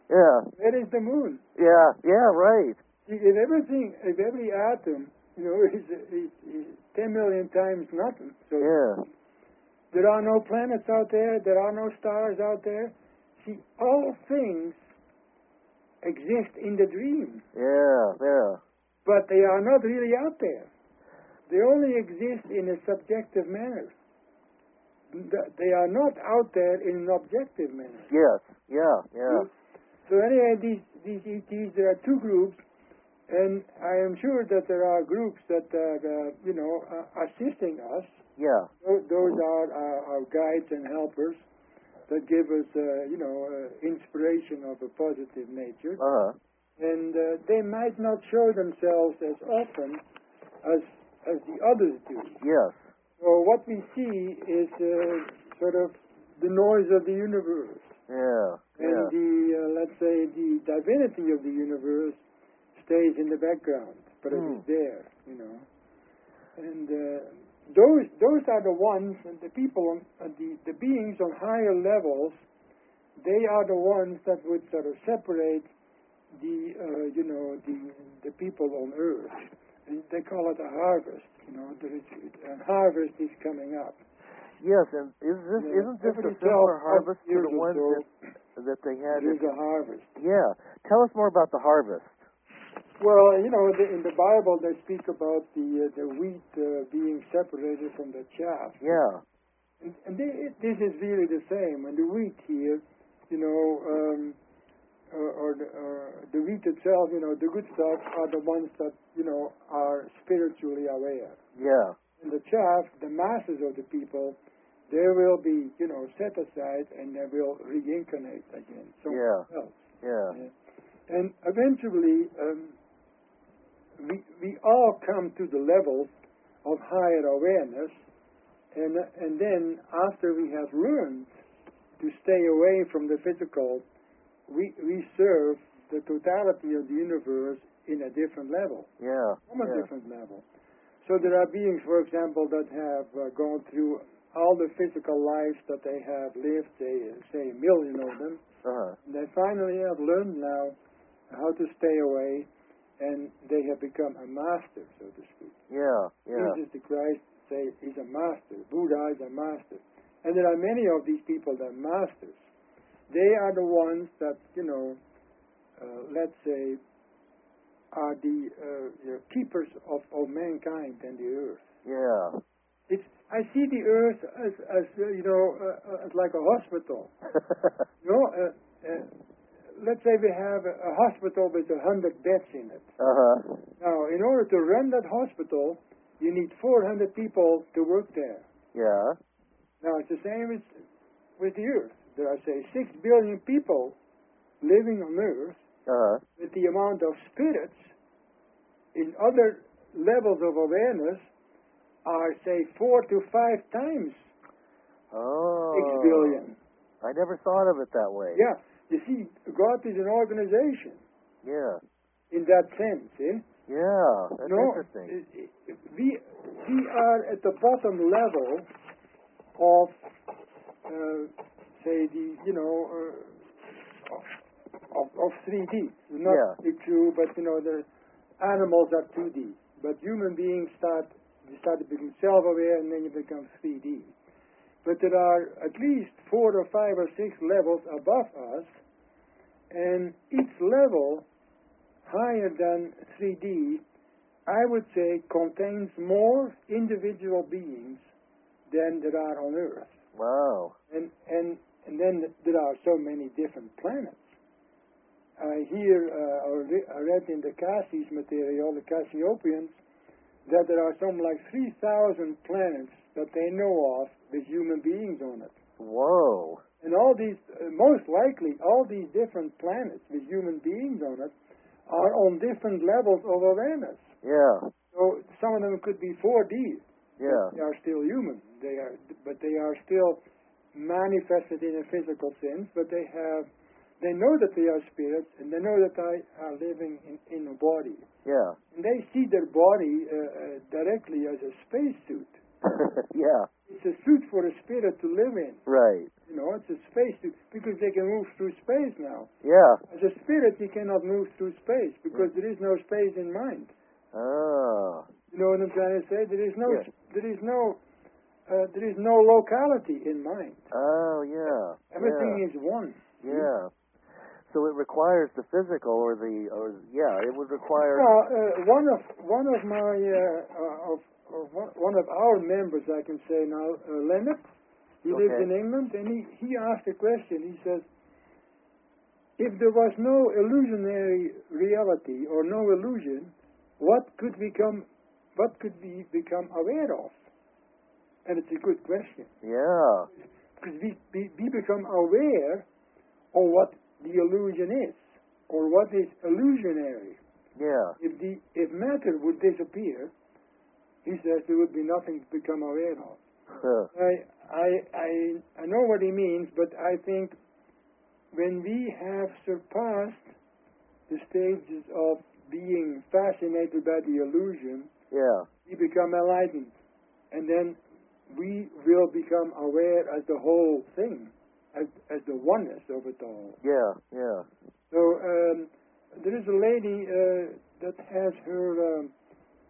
Yeah. Where is the moon? Yeah. Yeah. Right. See, if everything, if every atom, you know, is, is, is ten million times nothing. So Yeah. there are no planets out there. There are no stars out there. See, all things exist in the dream, Yeah. Yeah. but they are not really out there. They only exist in a subjective manner. Th- They are not out there in an objective manner. Yes. Yeah. Yeah. So anyway, these these E Ts, there are two groups, and I am sure that there are groups that are, uh, you know, uh, assisting us. Yeah. Those, those are our, our guides and helpers that give us, uh, you know, uh, inspiration of a positive nature. Uh huh. And uh, they might not show themselves as often as as the others do. Yes. So what we see is uh, sort of the noise of the universe. Yeah. And Yeah. the, uh, let's say, the divinity of the universe stays in the background, but it is Hmm. there, you know. And uh, those those are the ones, and the people, on, uh, the, the beings on higher levels, they are the ones that would sort of separate the, uh, you know, the the people on Earth. And they call it a harvest, you know. There is, a harvest is coming up. Yes. And is this Yeah, isn't this a every similar twelve harvest to years the or ones so, that that they had? There's in- a harvest. Yeah. Tell us more about the harvest. Well, you know, the, in the Bible they speak about the uh, the wheat uh, being separated from the chaff, Yeah. and, and they, this is really the same. And the wheat here, you know, um, or, or, the, or the wheat itself, you know, the good stuff are the ones that you know are spiritually aware. Yeah. And the chaff, the masses of the people, they will be, you know, set aside and they will reincarnate again somewhere Yeah. else. Yeah. Yeah. And eventually, um, we we all come to the level of higher awareness, and and then after we have learned to stay away from the physical, we we serve the totality of the universe in a different level, Yeah. from a Yeah. different level. So there are beings, for example, that have uh, gone through all the physical lives that they have lived, say, say a million of them. Uh huh. They finally have learned now how to stay away, and they have become a master, so to speak. Yeah. Yeah. Jesus the Christ say he's a master. Buddha is a master. And there are many of these people that are masters. They are the ones that, you know, uh, let's say, are the, uh, the keepers of, of mankind and the earth. Yeah. It's, I see the earth as, as uh, you know, uh, as like a hospital. You know, uh, uh, let's say we have a, a hospital with a hundred beds in it. Uh huh. Now, in order to run that hospital, you need four hundred people to work there. Yeah. Now, it's the same with, with the earth. There are, say, six billion people living on earth, Uh huh. with the amount of spirits in other levels of awareness are, say, four to five times Oh. six billion. I never thought of it that way. Yeah. You see, God is an organization Yeah. in that sense, eh? Yeah. That's No, interesting. i- i- we we are at the bottom level of, uh, say, the you know, uh, of, of three D. Not Yeah. true, but you know, the animals are two D. But human beings start you start to become self-aware, and then you become three D. But there are at least four or five or six levels above us, and each level higher than three D, I would say, contains more individual beings than there are on Earth. Wow. And and and then there are so many different planets. I hear uh, or re- I read in the Cassie's material, the Cassiopeans, that there are something like three thousand planets that they know of with human beings on it. Whoa. And all these, uh, most likely, all these different planets with human beings on it are on different levels of awareness. Yeah. So some of them could be four D. Yeah. They are still human. They are, but they are still manifested in a physical sense. But they have, they know that they are spirits, and they know that they are living in, in a body. Yeah. And they see their body uh, uh, directly as a spacesuit. Yeah. It's a suit for a spirit to live in. Right. You know, What's a space? To, because they can move through space now. Yeah. As a spirit, you cannot move through space because there is no space in mind. Oh. You know what I'm trying to say? There is no, Yeah. there is no, uh, there is no locality in mind. Oh, yeah. Everything yeah. is one. Yeah. So it requires the physical, or the, or yeah, it would require. Well, uh, one of one of my uh, uh, of, of one, one of our members, I can say now, uh, Leonard. He Okay. lives in England, and he he asked a question. He says, if there was no illusionary reality or no illusion, what could become, what could we become aware of? And it's a good question. Yeah. Because we, we, we become aware of what the illusion is, or what is illusionary. Yeah. If the if matter would disappear, he says there would be nothing to become aware of. Huh. I I I I know what he means, but I think when we have surpassed the stages of being fascinated by the illusion, Yeah. we become enlightened, and then we will become aware as the whole thing, as as the oneness of it all. Yeah. Yeah. So um, there is a lady uh, that has her um,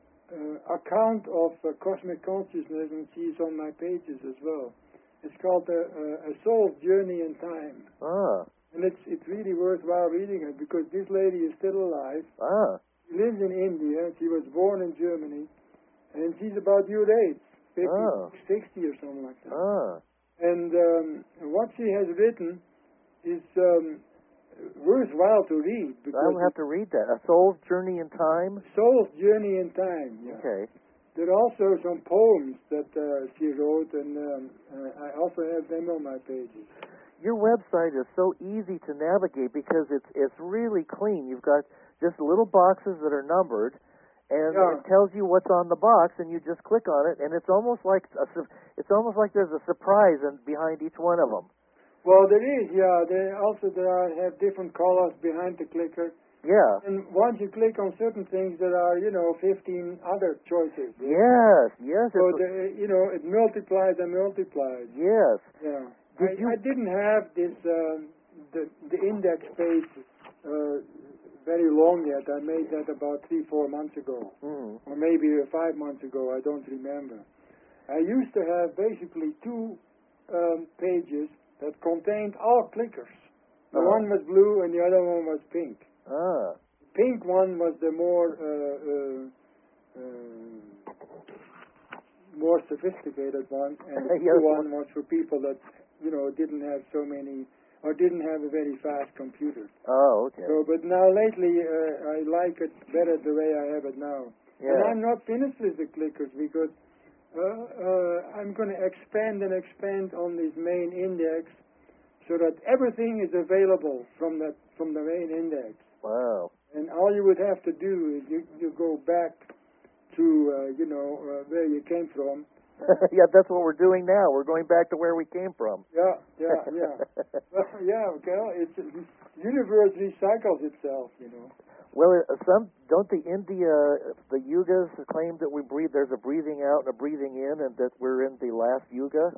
uh, account of uh, cosmic consciousness, and she's on my pages as well. It's called a, a, a Soul's Journey in Time, Ah. and it's it's really worthwhile reading it because this lady is still alive. Ah. She lives in India. She was born in Germany, and she's about your age, fifty, Oh. sixty or something like that. Ah. And um, what she has written is um, worthwhile to read because I will have to read that. A Soul's Journey in Time. Soul's Journey in Time. Yeah. Okay. There are also some poems that uh, she wrote, and um, uh, I also have them on my pages. Your website is so easy to navigate because it's it's really clean. You've got just little boxes that are numbered, and Yeah. it tells you what's on the box, and you just click on it, and it's almost like a, su- it's almost like there's a surprise in, behind each one of them. Well, there is, yeah. There also there are have different colors behind the clicker, Yeah. and once you click on certain things, there are you know fifteen other choices. Yes. Yes. So it's- the, you know it multiplies and multiplies. yes. Yeah. Did I, you- I didn't have this um, the the index page uh, very long yet. I made that about three four months ago, Mm. or maybe five months ago. I don't remember. I used to have basically two um, pages that contained all clickers. The Uh-huh. one was blue and the other one was pink. Ah. The pink one was the more uh, uh, um, more sophisticated one, and the Yes. blue one was for people that you know didn't have so many or didn't have a very fast computer. Oh. Okay. So, but now lately uh, I like it better the way I have it now. And Yeah. I'm not finished with the clickers because uh, uh, I'm going to expand and expand on this main index so that everything is available from that from the main index. Wow. And all you would have to do is you, you go back to uh, you know uh, where you came from. Yeah, that's what we're doing now. We're going back to where we came from. Yeah, yeah, yeah. Well, yeah, okay. It's the universe recycles itself, you know. Well, uh, some don't the India the yugas claim that we breathe. There's a breathing out and a breathing in, and that we're in the last yuga.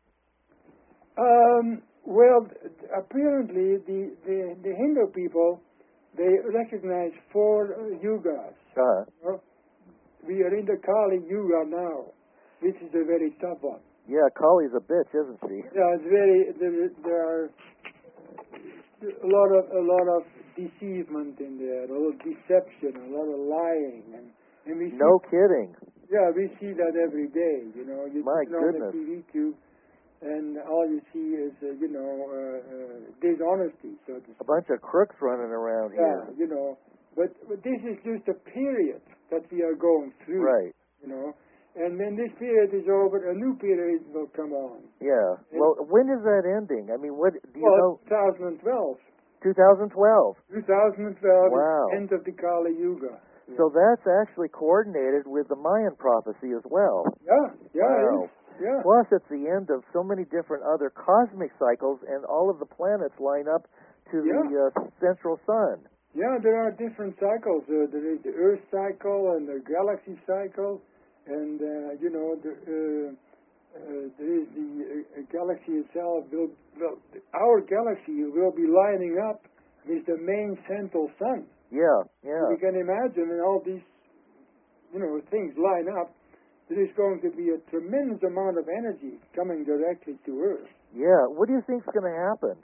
Um, well, apparently the, the the Hindu people they recognize four uh, yugas. Uh, You know? We are in the Kali Yuga now, which is a very tough one. yeah, Kali's a bitch, isn't she? Yeah, it's very there, there are a lot of a lot of deceivement in there, a lot of deception, a lot of lying, and and we No see, kidding. yeah we see that every day. You know, you My turn on the goodness. T V tube, and all you see is uh, you know uh, uh, dishonesty, so to speak. A bunch of crooks running around Yeah, here. you know, but, but this is just a period that we are going through. Right. You know, and when this period is over, a new period will come on. Yeah. Well, when is that ending? I mean, what do you Well, know? twenty twelve. twenty twelve. twenty twelve Wow. is the end of the Kali Yuga. So that's actually coordinated with the Mayan prophecy as well. Yeah, yeah, it Wow. is. Yeah. Plus, it's the end of so many different other cosmic cycles, and all of the planets line up to the Yeah. uh, central sun. Yeah, there are different cycles. Uh, there is the Earth cycle and the galaxy cycle, and uh, you know the uh, uh, there is the uh, galaxy itself. Will, will, our galaxy will be lining up with the main central sun. Yeah, yeah. You can imagine when all these, you know, things line up, there is going to be a tremendous amount of energy coming directly to Earth. Yeah. What do you think's going to happen?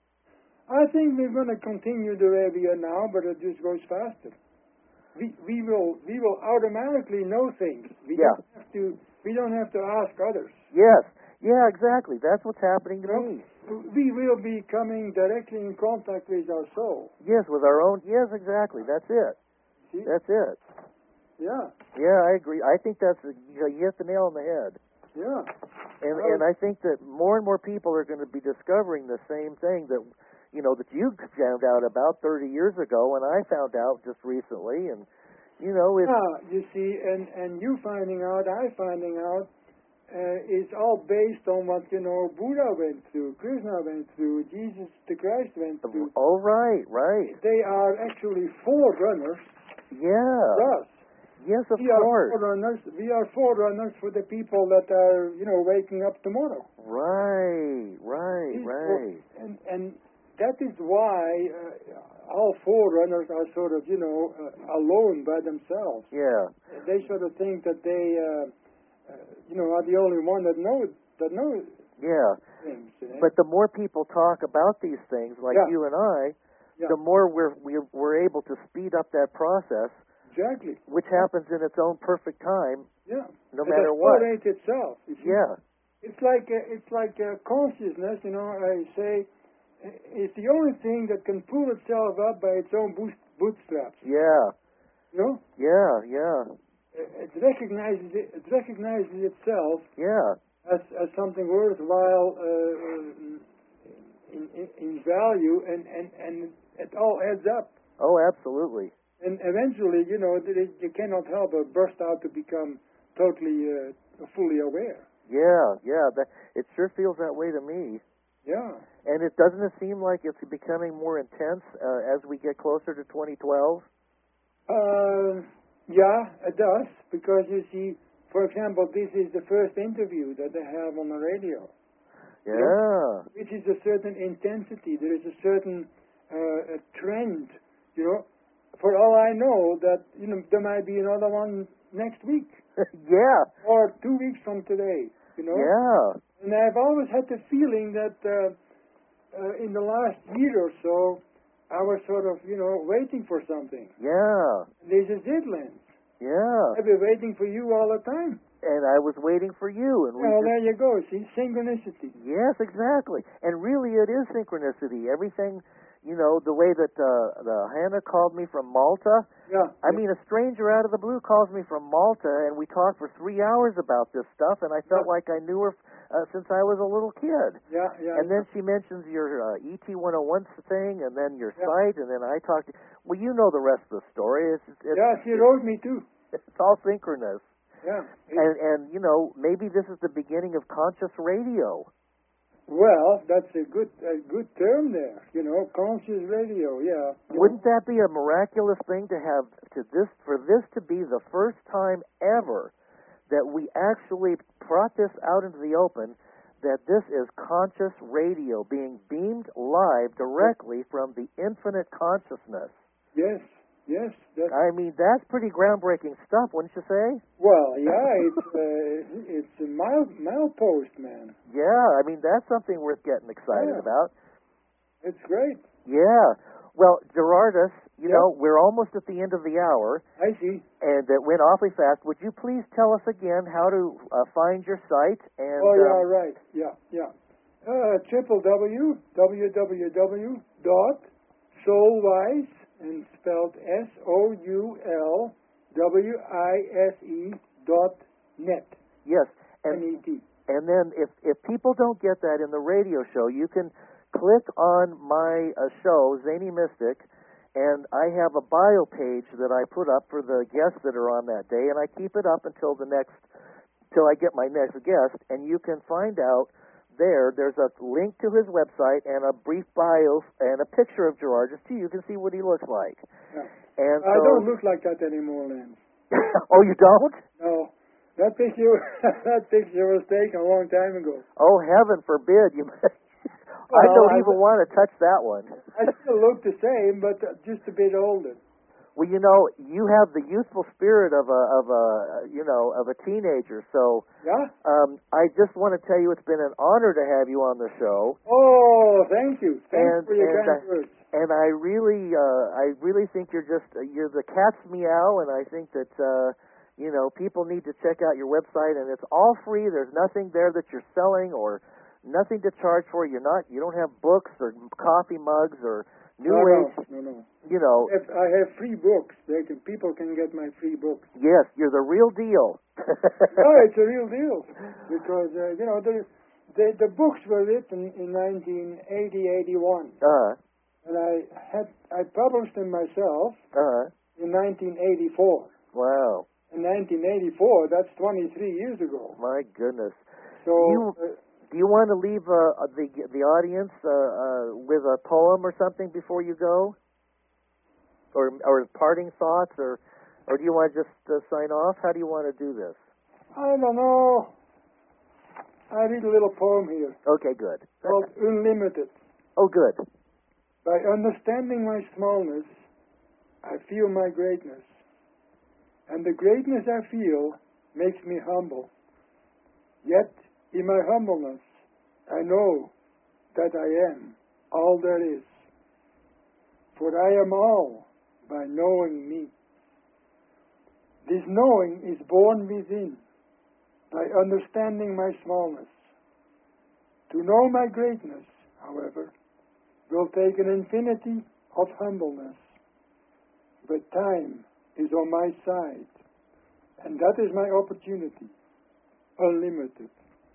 I think we're going to continue the way we are now, but it just goes faster. We we will we will automatically know things. We Yeah. don't have to we don't have to ask others. Yes. Yeah, exactly. That's what's happening to You know, me. we will be coming directly in contact with our soul. Yes, with our own. Yes, exactly. That's it. See? That's it. Yeah, Yeah, I agree. I think that's you hit the nail on the head. yeah. And Well, and I think that more and more people are going to be discovering the same thing that you know that you found out about thirty years ago, and I found out just recently. And you know, it's yeah, you see, and, and you finding out, I finding out, uh, it's all based on what, you know, Buddha went through, Krishna went through, Jesus the Christ went through. oh right, right. They are actually forerunners Yeah. for us. Yes, of we are course. forerunners. We are forerunners for the people that are, you know, waking up tomorrow. Right, right, These right. fore- and and that is why uh, all forerunners are sort of, you know, uh, alone by themselves. Yeah. They sort of think that they, uh, uh, you know, are the only one that know that know Yeah. things. You know? But the more people talk about these things, like Yeah. you and I, yeah, the more we're we're we're able to speed up that process, exactly. which happens in its own perfect time, Yeah. no And matter the what. soul rate itself. You see? Yeah. It's like uh, it's like uh, consciousness. You know, I say it's the only thing that can pull itself up by its own boost, bootstraps. Yeah. You know, Yeah. Yeah. it recognizes it, it recognizes itself Yeah. as as something worthwhile uh, in, in in value, and and and it all adds up. Oh, absolutely. And eventually, you know, that it, you cannot help but burst out to become totally uh, fully aware. Yeah. Yeah. That it sure feels that way to me. Yeah. And it doesn't it seem like it's becoming more intense uh, as we get closer to twenty twelve? Uh, yeah, it does, because you see, for example, this is the first interview that I have on the radio. Yeah. You know, which is a certain intensity. There is a certain uh, a trend, you know. For all I know, that, you know, there might be another one next week Yeah. or two weeks from today, you know. Yeah. And I've always had the feeling that uh, uh, in the last year or so, I was sort of, you know, waiting for something. Yeah. This is it, Lance. Yeah. I've been waiting for you all the time. And I was waiting for you, and we Well, just there you go. See, synchronicity. yes, exactly. And really, it is synchronicity. Everything, you know, the way that uh, the Hannah called me from Malta. Yeah. I mean, a stranger out of the blue calls me from Malta, and we talked for three hours about this stuff, and I felt Yeah. like I knew her uh, since I was a little kid. Yeah, yeah. And then she mentions your uh, E T one oh one thing, and then your Yeah. site, and then I talked. Well, you know the rest of the story. It's, it's, yeah, she wrote me too. it's all synchronous. Yeah. And, and, you know, maybe this is the beginning of conscious radio. Well, that's a good a good term there. You know, conscious radio. Yeah. Wouldn't that be a miraculous thing to have to this for this to be the first time ever that we actually brought this out into the open, that this is conscious radio being beamed live directly from the infinite consciousness? Yes. Yes. That's, I mean, that's pretty groundbreaking stuff, wouldn't you say? well, yeah. It's uh, it's a mile milepost, man. Yeah, I mean, that's something worth getting excited Yeah. about. It's great. Yeah. Well, Gerardus, you Yeah. know, we're almost at the end of the hour. I see. And it went awfully fast. Would you please tell us again how to uh, find your site? And Oh, yeah, um, right. Yeah, yeah. Uh, triple W, www dot soulwise, and spelled S O U L W I S E dot net. yes, N and E T. and then if if people don't get that in the radio show, you can click on my uh, show, Zany Mystic, and I have a bio page that I put up for the guests that are on that day, and I keep it up until the next, till I get my next guest, and you can find out there. There's a link to his website and a brief bio and a picture of Gerardus too. You can see what he looks like. Yeah. And I so, don't look like that anymore, Lance. oh, you don't? No. That picture, that picture was taken a long time ago. Oh, heaven forbid! You, I Well, don't I- even want to touch that one. I still look the same, but uh, just a bit older. Well, you know, you have the youthful spirit of a of a you know of a teenager. So, Yeah? um, I just want to tell you, it's been an honor to have you on the show, Oh, thank you. And- Thanks for your and, kind uh, words. and I really, uh, I really think you're just you're the cat's meow, and I think that uh, you know people need to check out your website, and it's all free. There's nothing there that you're selling or nothing to charge for. You're not, you don't have books or coffee mugs or new no, age. no, no, no. You know, If I have free books. They can, people can get my free books. yes, you're the real deal. No, it's a real deal because uh, you know the, the the books were written in nineteen eighty, eighty-one, Uh, and I had I published them myself uh, in nineteen eighty-four. wow, In nineteen eighty-four, that's twenty-three years ago. my goodness. So You- uh, Do you want to leave uh, the the audience uh, uh, with a poem or something before you go, or or parting thoughts, or or do you want to just uh, sign off? How do you want to do this? I don't know. I read a little poem here Okay, good. called Unlimited. Oh, good. By understanding my smallness, I feel my greatness. And the greatness I feel makes me humble. Yet, in my humbleness, I know that I am all there is. For I am all by knowing me. This knowing is born within, by understanding my smallness. To know my greatness, however, will take an infinity of humbleness. But time is on my side, and that is my opportunity, unlimited.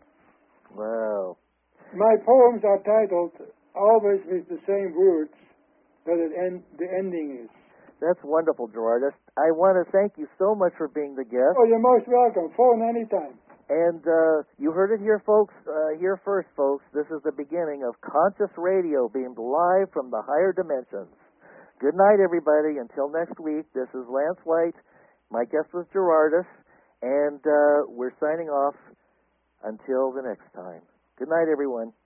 Wow. My poems are titled always with the same words that it end, the ending is. That's wonderful, Gerard. I want to thank you so much for being the guest. Oh, you're most welcome. Phone anytime. And uh, you heard it here, folks. Uh, here first, folks. This is the beginning of Conscious Radio, beamed live from the higher dimensions. Good night, everybody. Until next week, this is Lance White. My guest was Gerardus, and uh, we're signing off until the next time. Good night, everyone.